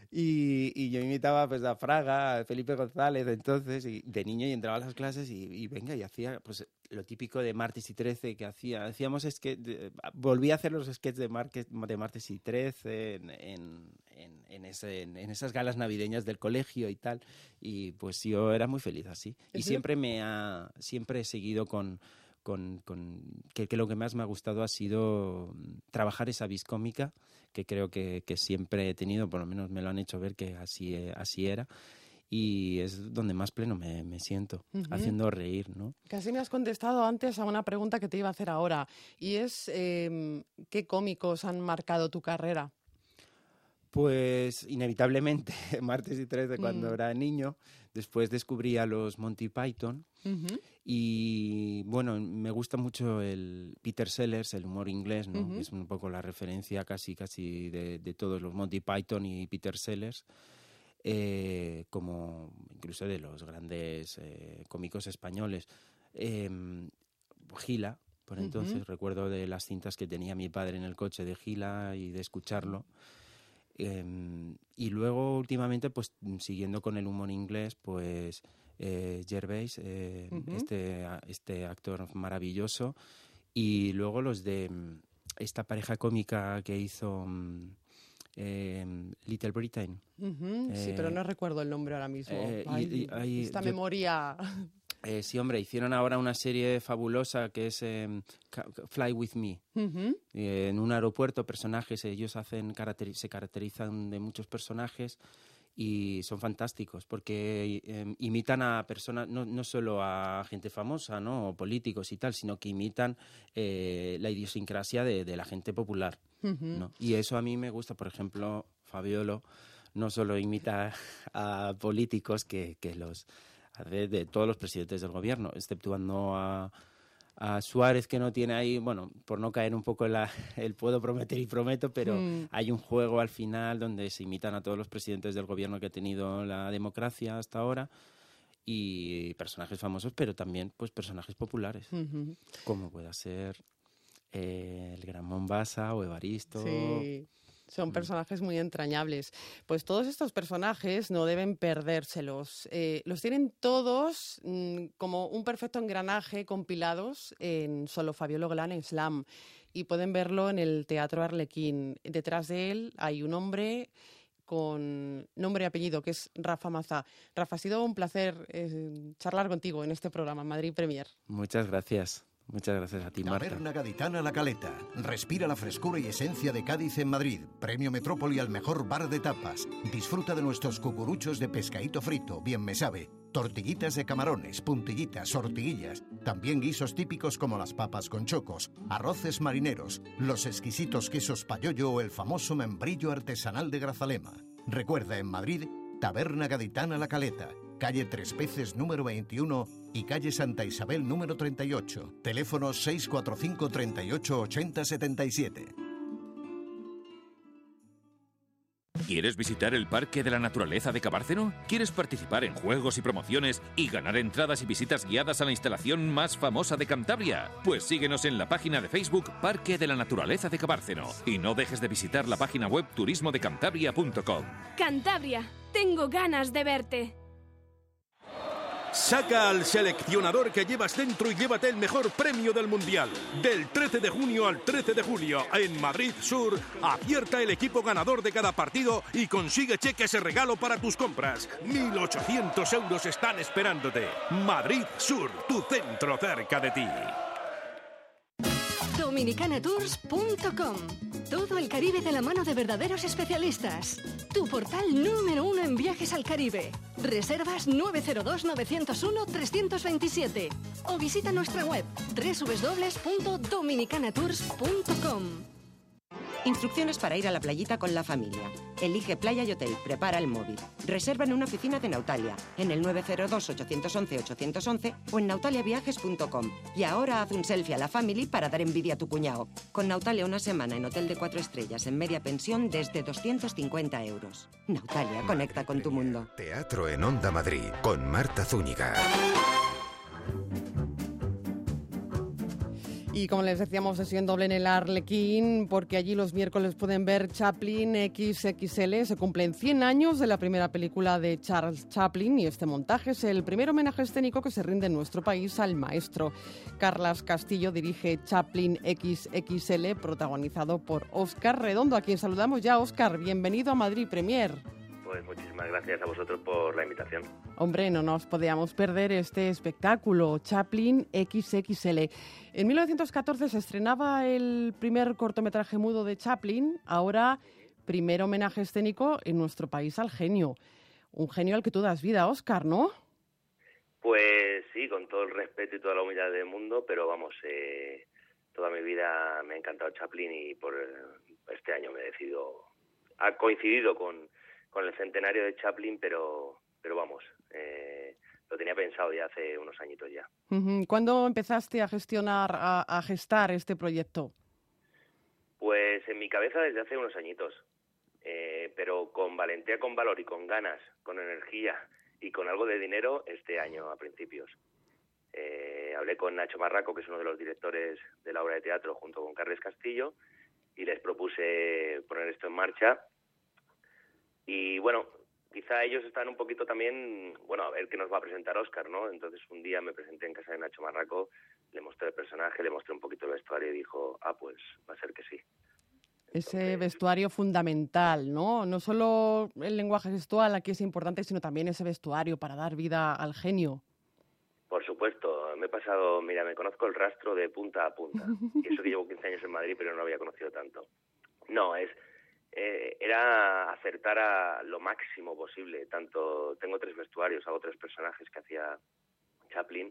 Speaker 13: Y yo imitaba pues a Fraga, a Felipe González entonces, y de niño, y entraba a las clases y venga, y hacía pues lo típico de Martes y 13 que hacíamos volví a hacer los sketches de Martes y 13 en esas galas navideñas del colegio y tal, y pues yo era muy feliz así. Y siempre he seguido con que lo que más me ha gustado ha sido trabajar esa vis cómica, que creo que siempre he tenido, por lo menos me lo han hecho ver que así era, y es donde más pleno me siento, haciendo reír, ¿no?
Speaker 2: Casi me has contestado antes a una pregunta que te iba a hacer ahora, y es ¿qué cómicos han marcado tu carrera?
Speaker 13: Pues inevitablemente Martes y 13 cuando era niño, después descubrí a los Monty Python y bueno, me gusta mucho el Peter Sellers, el humor inglés, ¿no? Es un poco la referencia casi de todos los Monty Python y Peter Sellers, como incluso de los grandes cómicos españoles. Gila, por entonces, recuerdo de las cintas que tenía mi padre en el coche de Gila y de escucharlo. Y luego últimamente pues siguiendo con el humor inglés pues Gervais, este actor maravilloso, y luego los de esta pareja cómica que hizo Little Britain.
Speaker 2: Sí, pero no recuerdo el nombre ahora mismo. Esta memoria...
Speaker 13: Sí, hombre, hicieron ahora una serie fabulosa que es Fly With Me. En un aeropuerto, personajes, ellos se caracterizan de muchos personajes y son fantásticos porque imitan a personas, no solo a gente famosa, ¿no? O políticos y tal, sino que imitan la idiosincrasia de la gente popular, ¿no? Y eso a mí me gusta. Por ejemplo, Fabiolo no solo imita a políticos que los... de todos los presidentes del gobierno, exceptuando a Suárez, que no tiene ahí, bueno, por no caer un poco en el puedo prometer y prometo, pero hay un juego al final donde se imitan a todos los presidentes del gobierno que ha tenido la democracia hasta ahora, y personajes famosos, pero también pues personajes populares, como pueda ser el Gran Mombasa o Evaristo.
Speaker 2: Sí. Son personajes muy entrañables. Pues todos estos personajes no deben perdérselos. Los tienen todos como un perfecto engranaje compilados en Solo Fabiolo Gran Slam. Y pueden verlo en el Teatro Arlequín. Detrás de él hay un hombre con nombre y apellido, que es Rafa Mazá. Rafa, ha sido un placer charlar contigo en este programa, Madrid Premier.
Speaker 13: Muchas gracias. Muchas gracias a ti, Marta.
Speaker 4: Taberna Gaditana La Caleta. Respira la frescura y esencia de Cádiz en Madrid. Premio Metrópoli al mejor bar de tapas. Disfruta de nuestros cucuruchos de pescadito frito, bien me sabe. Tortiguitas de camarones, puntillitas, ortiguillas. También guisos típicos como las papas con chocos, arroces marineros, los exquisitos quesos payollo o el famoso membrillo artesanal de Grazalema. Recuerda, en Madrid, Taberna Gaditana La Caleta. Calle Tres Peces número 21 y calle Santa Isabel número 38. Teléfono 645 38 80 77.
Speaker 6: ¿Quieres visitar el Parque de la Naturaleza de Cabárceno? ¿Quieres participar en juegos y promociones y ganar entradas y visitas guiadas a la instalación más famosa de Cantabria? Pues síguenos en la página de Facebook Parque de la Naturaleza de Cabárceno y no dejes de visitar la página web turismodecantabria.com.
Speaker 7: Cantabria, tengo ganas de verte.
Speaker 5: Saca al seleccionador que llevas dentro y llévate el mejor premio del Mundial. Del 13 de junio al 13 de julio, en Madrid Sur, acierta el equipo ganador de cada partido y consigue cheques de regalo para tus compras. 1.800 euros están esperándote. Madrid Sur, tu centro cerca de ti.
Speaker 14: Dominicanatours.com. Todo el Caribe de la mano de verdaderos especialistas. Tu portal número 1 en viajes al Caribe. Reservas 902-901-327. O visita nuestra web www.dominicanatours.com.
Speaker 15: Instrucciones para ir a la playita con la familia. Elige playa y hotel, prepara el móvil. Reserva en una oficina de Nautalia, en el 902-811-811 o en nautaliaviajes.com. Y ahora haz un selfie a la family para dar envidia a tu cuñado. Con Nautalia una semana en hotel de 4 estrellas en media pensión desde 250 euros. Nautalia, conecta con tu mundo.
Speaker 1: Teatro en Onda Madrid, con Marta Zúñiga.
Speaker 2: Y como les decíamos, sesión doble en el Arlequín, porque allí los miércoles pueden ver Chaplin XXL. Se cumplen 100 años de la primera película de Charles Chaplin y este montaje es el primer homenaje escénico que se rinde en nuestro país al maestro. Carlas Castillo dirige Chaplin XXL, protagonizado por Óscar Redondo, a quien saludamos ya. Óscar, bienvenido a Madrid Premier.
Speaker 16: Pues muchísimas gracias a vosotros por la invitación.
Speaker 2: Hombre, no nos podíamos perder este espectáculo, Chaplin XXL. En 1914 se estrenaba el primer cortometraje mudo de Chaplin, ahora primer homenaje escénico en nuestro país al genio. Un genio al que tú das vida, Óscar, ¿no?
Speaker 16: Pues sí, con todo el respeto y toda la humildad del mundo, pero vamos, toda mi vida me ha encantado Chaplin y por este año me he decidido... Ha coincidido con el centenario de Chaplin, pero vamos, lo tenía pensado ya hace unos añitos ya.
Speaker 2: ¿Cuándo empezaste a gestar este proyecto?
Speaker 16: Pues en mi cabeza desde hace unos añitos, pero con valentía, con valor y con ganas, con energía y con algo de dinero este año a principios. Hablé con Nacho Marraco, que es uno de los directores de la obra de teatro, junto con Carles Castillo, y les propuse poner esto en marcha. Y bueno, quizá ellos están un poquito también, bueno, a ver qué nos va a presentar Óscar, ¿no? Entonces un día me presenté en casa de Nacho Marraco, le mostré el personaje, le mostré un poquito el vestuario y dijo, pues va a ser que sí.
Speaker 2: Ese vestuario fundamental, ¿no? No solo el lenguaje gestual aquí es importante, sino también ese vestuario para dar vida al genio.
Speaker 16: Por supuesto, me conozco el rastro de punta a punta. Y eso que llevo 15 años en Madrid, pero no lo había conocido tanto. No, era acertar a lo máximo posible. Tengo 3 vestuarios, hago 3 personajes que hacía Chaplin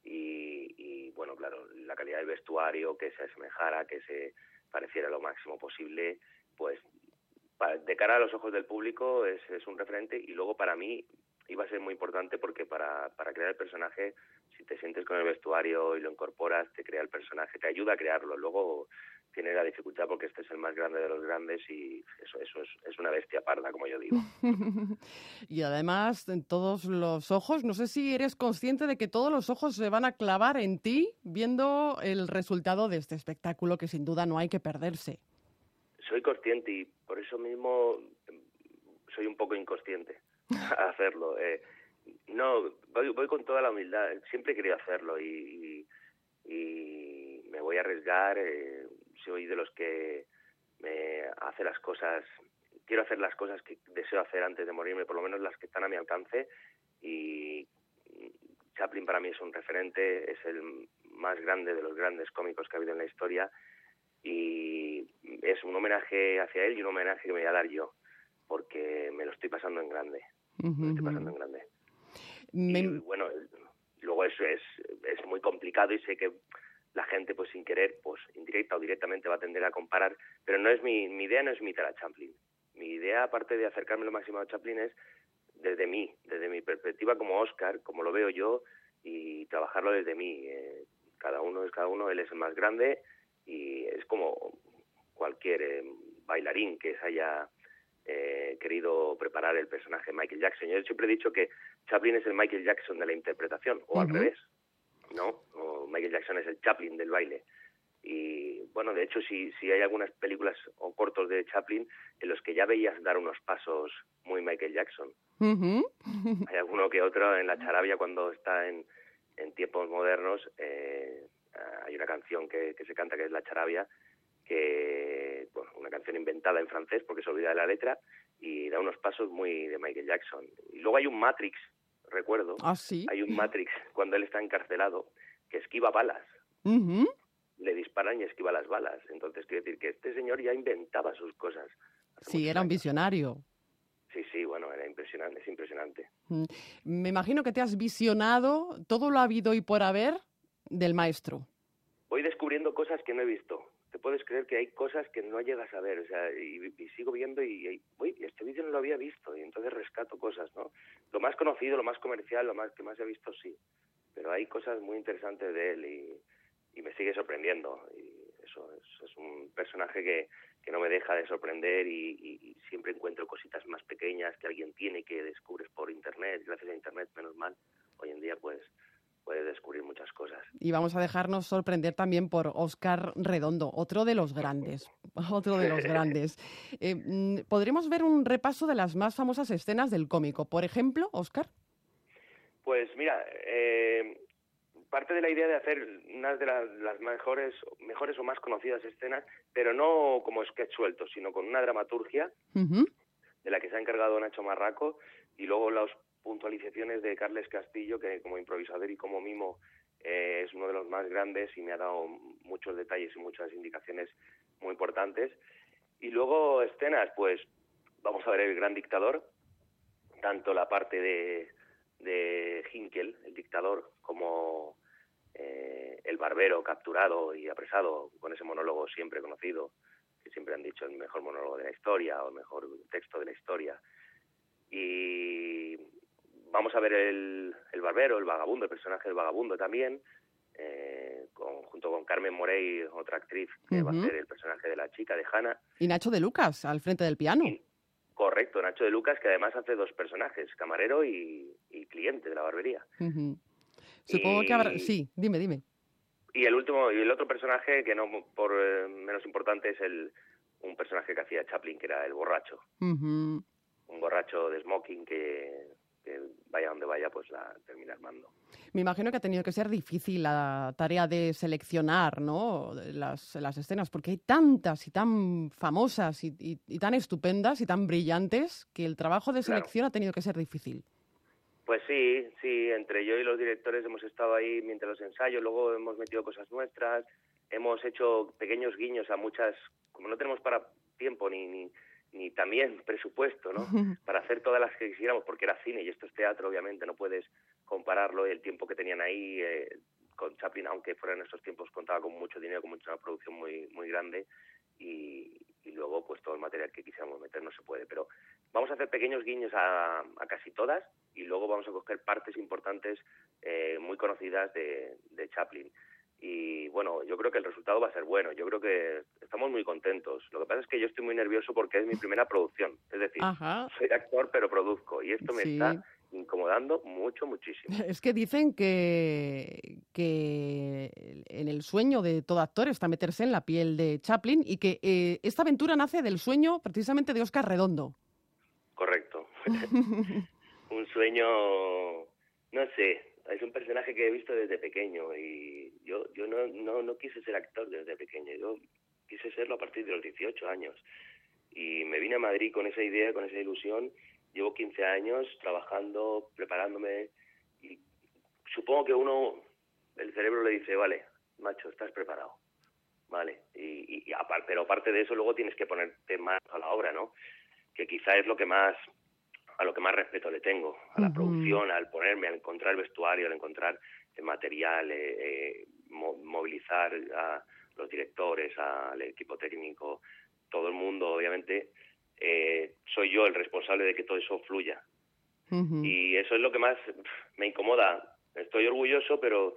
Speaker 16: y bueno, claro, la calidad del vestuario, que se asemejara, que se pareciera lo máximo posible, pues de cara a los ojos del público es un referente y luego para mí iba a ser muy importante porque para crear el personaje, si te sientes con el vestuario y lo incorporas, te crea el personaje, te ayuda a crearlo. Luego tiene la dificultad porque este es el más grande de los grandes y eso es una bestia parda, como yo digo.
Speaker 2: Y además, en todos los ojos, no sé si eres consciente de que todos los ojos se van a clavar en ti viendo el resultado de este espectáculo que sin duda no hay que perderse.
Speaker 16: Soy consciente y por eso mismo soy un poco inconsciente a hacerlo. No, voy con toda la humildad. Siempre he querido hacerlo y me voy a arriesgar. Soy de los que me hace las cosas quiero hacer las cosas que deseo hacer antes de morirme, por lo menos las que están a mi alcance, y Chaplin para mí es un referente, es el más grande de los grandes cómicos que ha habido en la historia, y es un homenaje hacia él y un homenaje que me voy a dar yo, porque me lo estoy pasando en grande. Y bueno, luego eso es muy complicado y sé que la gente, pues sin querer, pues indirecta o directamente va a tender a comparar, pero no es mi idea, no es imitar a Chaplin. Mi idea, aparte de acercarme lo máximo a Chaplin, es desde mi perspectiva como Oscar, como lo veo yo, y trabajarlo desde mí. Cada uno es cada uno, él es el más grande, y es como cualquier bailarín que se haya querido preparar el personaje Michael Jackson. Yo siempre he dicho que Chaplin es el Michael Jackson de la interpretación, o al revés, ¿no? O Michael Jackson es el Chaplin del baile. Y bueno, de hecho, si hay algunas películas o cortos de Chaplin en los que ya veías dar unos pasos muy Michael Jackson. Hay alguno que otro en La Charabia, cuando está en tiempos modernos, hay una canción que se canta que es La Charabia, que bueno, una canción inventada en francés porque se olvida de la letra, y da unos pasos muy de Michael Jackson. Y luego hay un Matrix, recuerdo, hay un Matrix cuando él está encarcelado, que esquiva balas. Le disparan y esquiva las balas. Entonces quiero decir que este señor ya inventaba sus cosas.
Speaker 2: Sí, era un visionario.
Speaker 16: Sí, bueno, era impresionante, es impresionante.
Speaker 2: Me imagino que te has visionado todo lo habido y por haber del maestro.
Speaker 16: Voy descubriendo cosas que no he visto. Te puedes creer que hay cosas que no llegas a ver, o sea, y sigo viendo y este vídeo no lo había visto, y entonces rescato cosas, ¿no? Lo más conocido, lo más comercial, lo más que más he visto, sí, pero hay cosas muy interesantes de él y me sigue sorprendiendo, y eso es un personaje que no me deja de sorprender, y siempre encuentro cositas más pequeñas que alguien tiene, que descubres por internet. Gracias a internet, menos mal, hoy en día pues puedes descubrir muchas cosas.
Speaker 2: Y vamos a dejarnos sorprender también por Óscar Redondo, otro de los grandes. ¿Podríamos ver un repaso de las más famosas escenas del cómico? Por ejemplo, Óscar.
Speaker 16: Pues mira, parte de la idea de hacer una de las mejores o más conocidas escenas, pero no como sketch suelto, sino con una dramaturgia de la que se ha encargado Nacho Marraco, y luego las puntualizaciones de Carles Castillo, que como improvisador y como mimo es uno de los más grandes y me ha dado muchos detalles y muchas indicaciones muy importantes. Y luego escenas, pues vamos a ver El Gran Dictador, tanto la parte de Hinkel, el dictador, como el barbero capturado y apresado, con ese monólogo siempre conocido, que siempre han dicho el mejor monólogo de la historia o el mejor texto de la historia. Y vamos a ver el barbero, el vagabundo, el personaje del vagabundo también, junto con Carmen Morey, otra actriz que va a ser el personaje de la chica, de Hannah.
Speaker 2: Y Nacho de Lucas, al frente del piano.
Speaker 16: Correcto, Nacho de Lucas, que además hace dos personajes, camarero y cliente de la barbería.
Speaker 2: Supongo que habrá... Sí, dime.
Speaker 16: Y el otro personaje, que no por menos importante, es un personaje que hacía Chaplin, que era el borracho. Un borracho de smoking que vaya donde vaya, pues la termina armando.
Speaker 2: Me imagino que ha tenido que ser difícil la tarea de seleccionar, ¿no?, las escenas, porque hay tantas y tan famosas y tan estupendas y tan brillantes, que el trabajo de selección ha tenido que ser difícil.
Speaker 16: Pues sí, entre yo y los directores hemos estado ahí mientras los ensayos, luego hemos metido cosas nuestras, hemos hecho pequeños guiños a muchas, como no tenemos para tiempo ni también presupuesto, ¿no?, para hacer todas las que quisiéramos, porque era cine y esto es teatro, obviamente no puedes compararlo. El tiempo que tenían ahí con Chaplin, aunque fueran estos tiempos, contaba con mucho dinero, con mucha producción muy muy grande, y luego pues todo el material que quisiéramos meter no se puede, pero vamos a hacer pequeños guiños a casi todas, y luego vamos a coger partes importantes muy conocidas de Chaplin. Y bueno, yo creo que el resultado va a ser bueno. Yo creo que estamos muy contentos. Lo que pasa es que yo estoy muy nervioso porque es mi primera producción. Es decir, soy actor pero produzco, y esto me está incomodando muchísimo.
Speaker 2: Es que dicen que en el sueño de todo actor está meterse en la piel de Chaplin, y que esta aventura nace del sueño precisamente de Óscar Redondo.
Speaker 16: Correcto. Un sueño, no sé, es un personaje que he visto desde pequeño, y yo no quise ser actor desde pequeño, yo quise serlo a partir de los 18 años. Y me vine a Madrid con esa idea, con esa ilusión. Llevo 15 años trabajando, preparándome, y supongo que el cerebro le dice, vale, macho, estás preparado, vale. Pero aparte de eso, luego tienes que ponerte más a la obra, ¿no? Que quizá es a lo que más respeto le tengo, a la producción, al ponerme, al encontrar el vestuario, al encontrar el material, movilizar a los directores, al equipo técnico, todo el mundo, obviamente. Soy yo el responsable de que todo eso fluya. Y eso es lo que más me incomoda. Estoy orgulloso, pero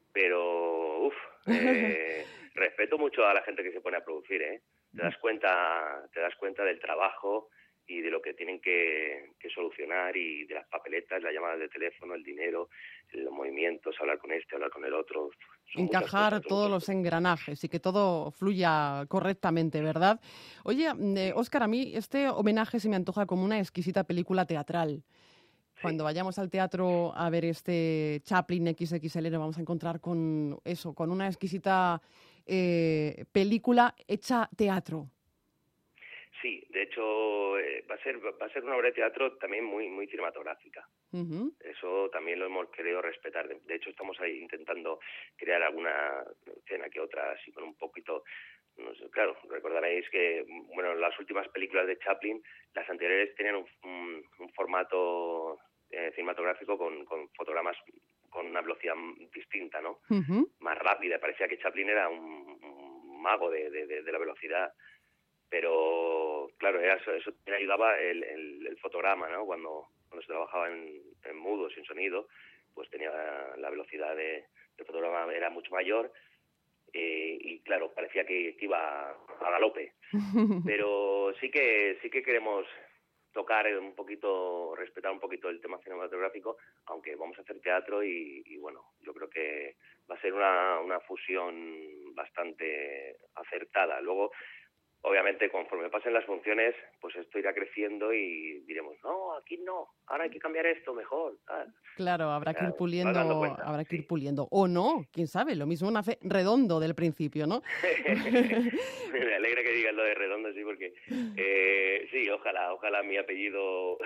Speaker 16: respeto mucho a la gente que se pone a producir, ¿eh? Te das cuenta del trabajo y de lo que tienen que solucionar, y de las papeletas, las llamadas de teléfono, el dinero, los movimientos, hablar con este, hablar con el otro.
Speaker 2: Encajar todos los engranajes y que todo fluya correctamente, ¿verdad? Oye, Óscar, a mí este homenaje se me antoja como una exquisita película teatral. Sí. Cuando vayamos al teatro a ver este Chaplin XXL, nos vamos a encontrar con eso, con una exquisita película hecha teatro.
Speaker 16: Sí, de hecho va a ser una obra de teatro también muy cinematográfica. Eso también lo hemos querido respetar. De hecho, estamos ahí intentando crear alguna escena que otra, así con un poquito. No sé, claro, recordaréis que las últimas películas de Chaplin, las anteriores tenían un formato cinematográfico con fotogramas con una velocidad distinta, ¿no? Más rápida. Parecía que Chaplin era un mago de la velocidad. Pero, claro, eso te ayudaba el fotograma, ¿no? Cuando se trabajaba en mudo, sin sonido, pues tenía la velocidad del fotograma era mucho mayor, y claro, parecía que iba a galope. Pero sí que queremos tocar un poquito, respetar un poquito el tema cinematográfico, aunque vamos a hacer teatro y bueno, yo creo que va a ser una fusión bastante acertada. Luego, obviamente, conforme pasen las funciones, pues esto irá creciendo y diremos, no, aquí no, ahora hay que cambiar esto mejor.
Speaker 2: Claro, habrá que ir puliendo. O no, quién sabe, lo mismo nace redondo del principio, ¿no?
Speaker 16: Me alegra que digas lo de redondo, sí, porque sí, ojalá mi apellido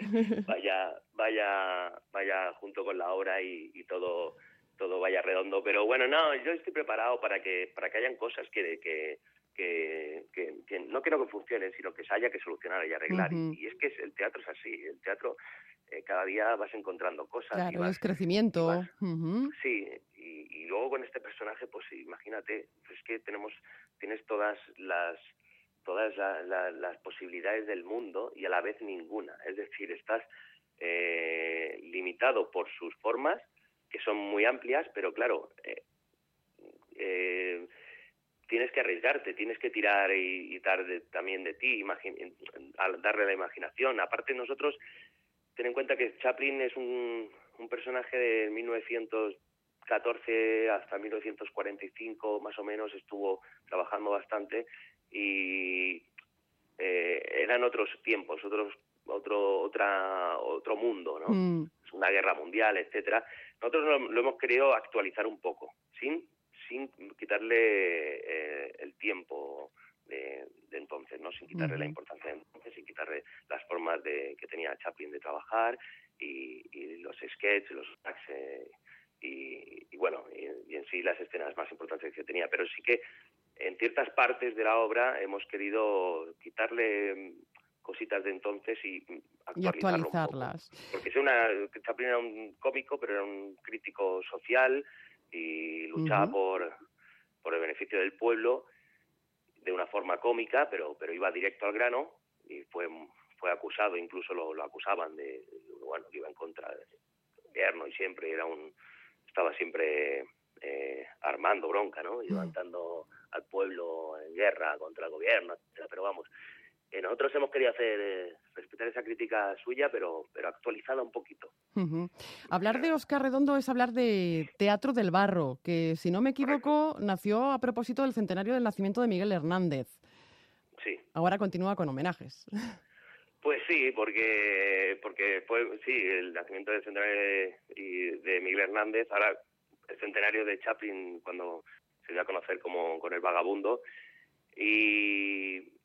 Speaker 16: vaya junto con la obra y todo vaya redondo. Pero bueno, no, yo estoy preparado para que hayan cosas que no quiero que funcionen, sino que se haya que solucionar y arreglar. Y es que el teatro es así. El teatro, cada día vas encontrando cosas.
Speaker 2: Claro, es crecimiento.
Speaker 16: Sí, y luego con este personaje, pues imagínate, es que tienes todas las posibilidades del mundo y a la vez ninguna. Es decir, estás limitado por sus formas, que son muy amplias, pero claro, tienes que arriesgarte, tienes que tirar y dar también de ti, darle la imaginación. Aparte, nosotros, ten en cuenta que Chaplin es un personaje de 1914 hasta 1945, más o menos, estuvo trabajando bastante, y eran otros tiempos, otro mundo, ¿no? Una guerra mundial, etcétera. Nosotros lo hemos querido actualizar un poco, sin quitarle el tiempo de entonces, ¿no? Sin quitarle la importancia de entonces, sin quitarle las formas que tenía Chaplin de trabajar, y los sketches, los gags, y bueno, y en sí las escenas más importantes que tenía. Pero sí que en ciertas partes de la obra hemos querido quitarle cositas de entonces y
Speaker 2: actualizarlas.
Speaker 16: Porque Chaplin era un cómico, pero era un crítico social y luchaba por el beneficio del pueblo de una forma cómica, pero iba directo al grano, y fue acusado, incluso lo acusaban de que iba en contra del gobierno, y siempre estaba siempre armando bronca, ¿no? Y levantando al pueblo en guerra contra el gobierno, etcétera. Pero vamos, nosotros hemos querido respetar esa crítica suya, pero actualizada un poquito.
Speaker 2: Hablar de Óscar Redondo es hablar de Teatro del Barro, que, si no me equivoco, nació a propósito del centenario del nacimiento de Miguel Hernández.
Speaker 16: Sí.
Speaker 2: Ahora continúa con homenajes.
Speaker 16: Pues sí, porque fue el nacimiento del centenario de Miguel Hernández, ahora el centenario de Chaplin, cuando se dio a conocer con El Vagabundo, y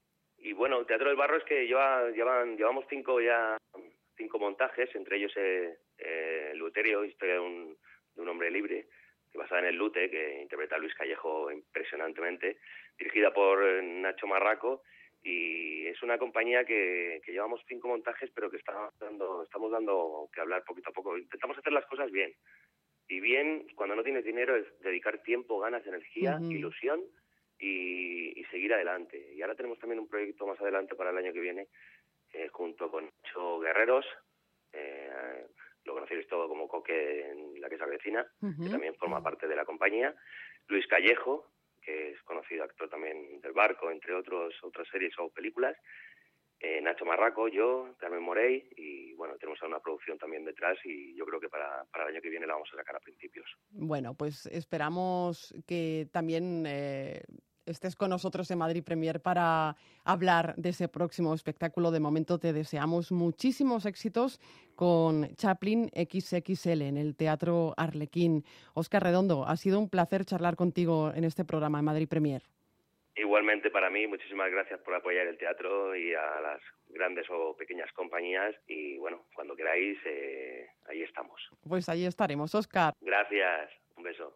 Speaker 16: bueno, Teatro del Barro es que llevamos 5 montajes, entre ellos Luterio, historia de un hombre libre, basada en el lute, que interpreta a Luis Callejo impresionantemente, dirigida por Nacho Marraco, y es una compañía que llevamos 5 montajes, pero que estamos dando que hablar poquito a poco. Intentamos hacer las cosas bien, y bien, cuando no tienes dinero, es dedicar tiempo, ganas, energía, ilusión, y seguir adelante. Y ahora tenemos también un proyecto más adelante para el año que viene, junto con 8 guerreros, lo conocéis todo como Coque en La que se avecina, que también forma parte de la compañía, Luis Callejo, que es conocido actor también del Barco, entre otras series o películas, Nacho Marraco, yo, Carmen Morey, y bueno, tenemos una producción también detrás, y yo creo que para el año que viene la vamos a sacar a principios.
Speaker 2: Bueno, pues esperamos que también estés con nosotros en Madrid Premier para hablar de ese próximo espectáculo. De momento te deseamos muchísimos éxitos con Chaplin XXL en el Teatro Arlequín. Óscar Redondo, ha sido un placer charlar contigo en este programa en Madrid Premier.
Speaker 16: Igualmente para mí, muchísimas gracias por apoyar el teatro y a las grandes o pequeñas compañías, y bueno, cuando queráis, ahí estamos.
Speaker 2: Pues ahí estaremos, Óscar.
Speaker 16: Gracias, un beso.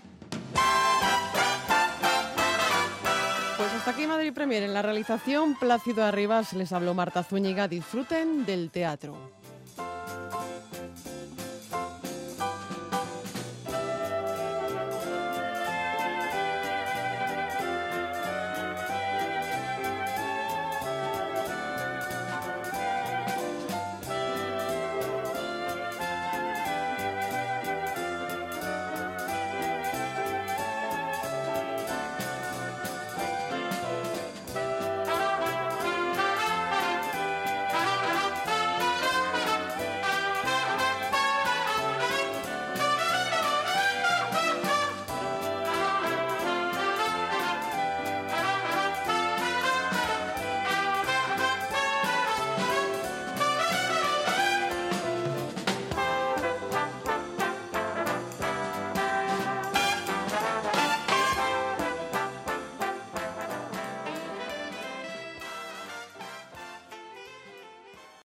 Speaker 2: Pues hasta aquí Madrid Premier. En la realización, Plácido Arribas, les habló Marta Zúñiga. Disfruten del teatro.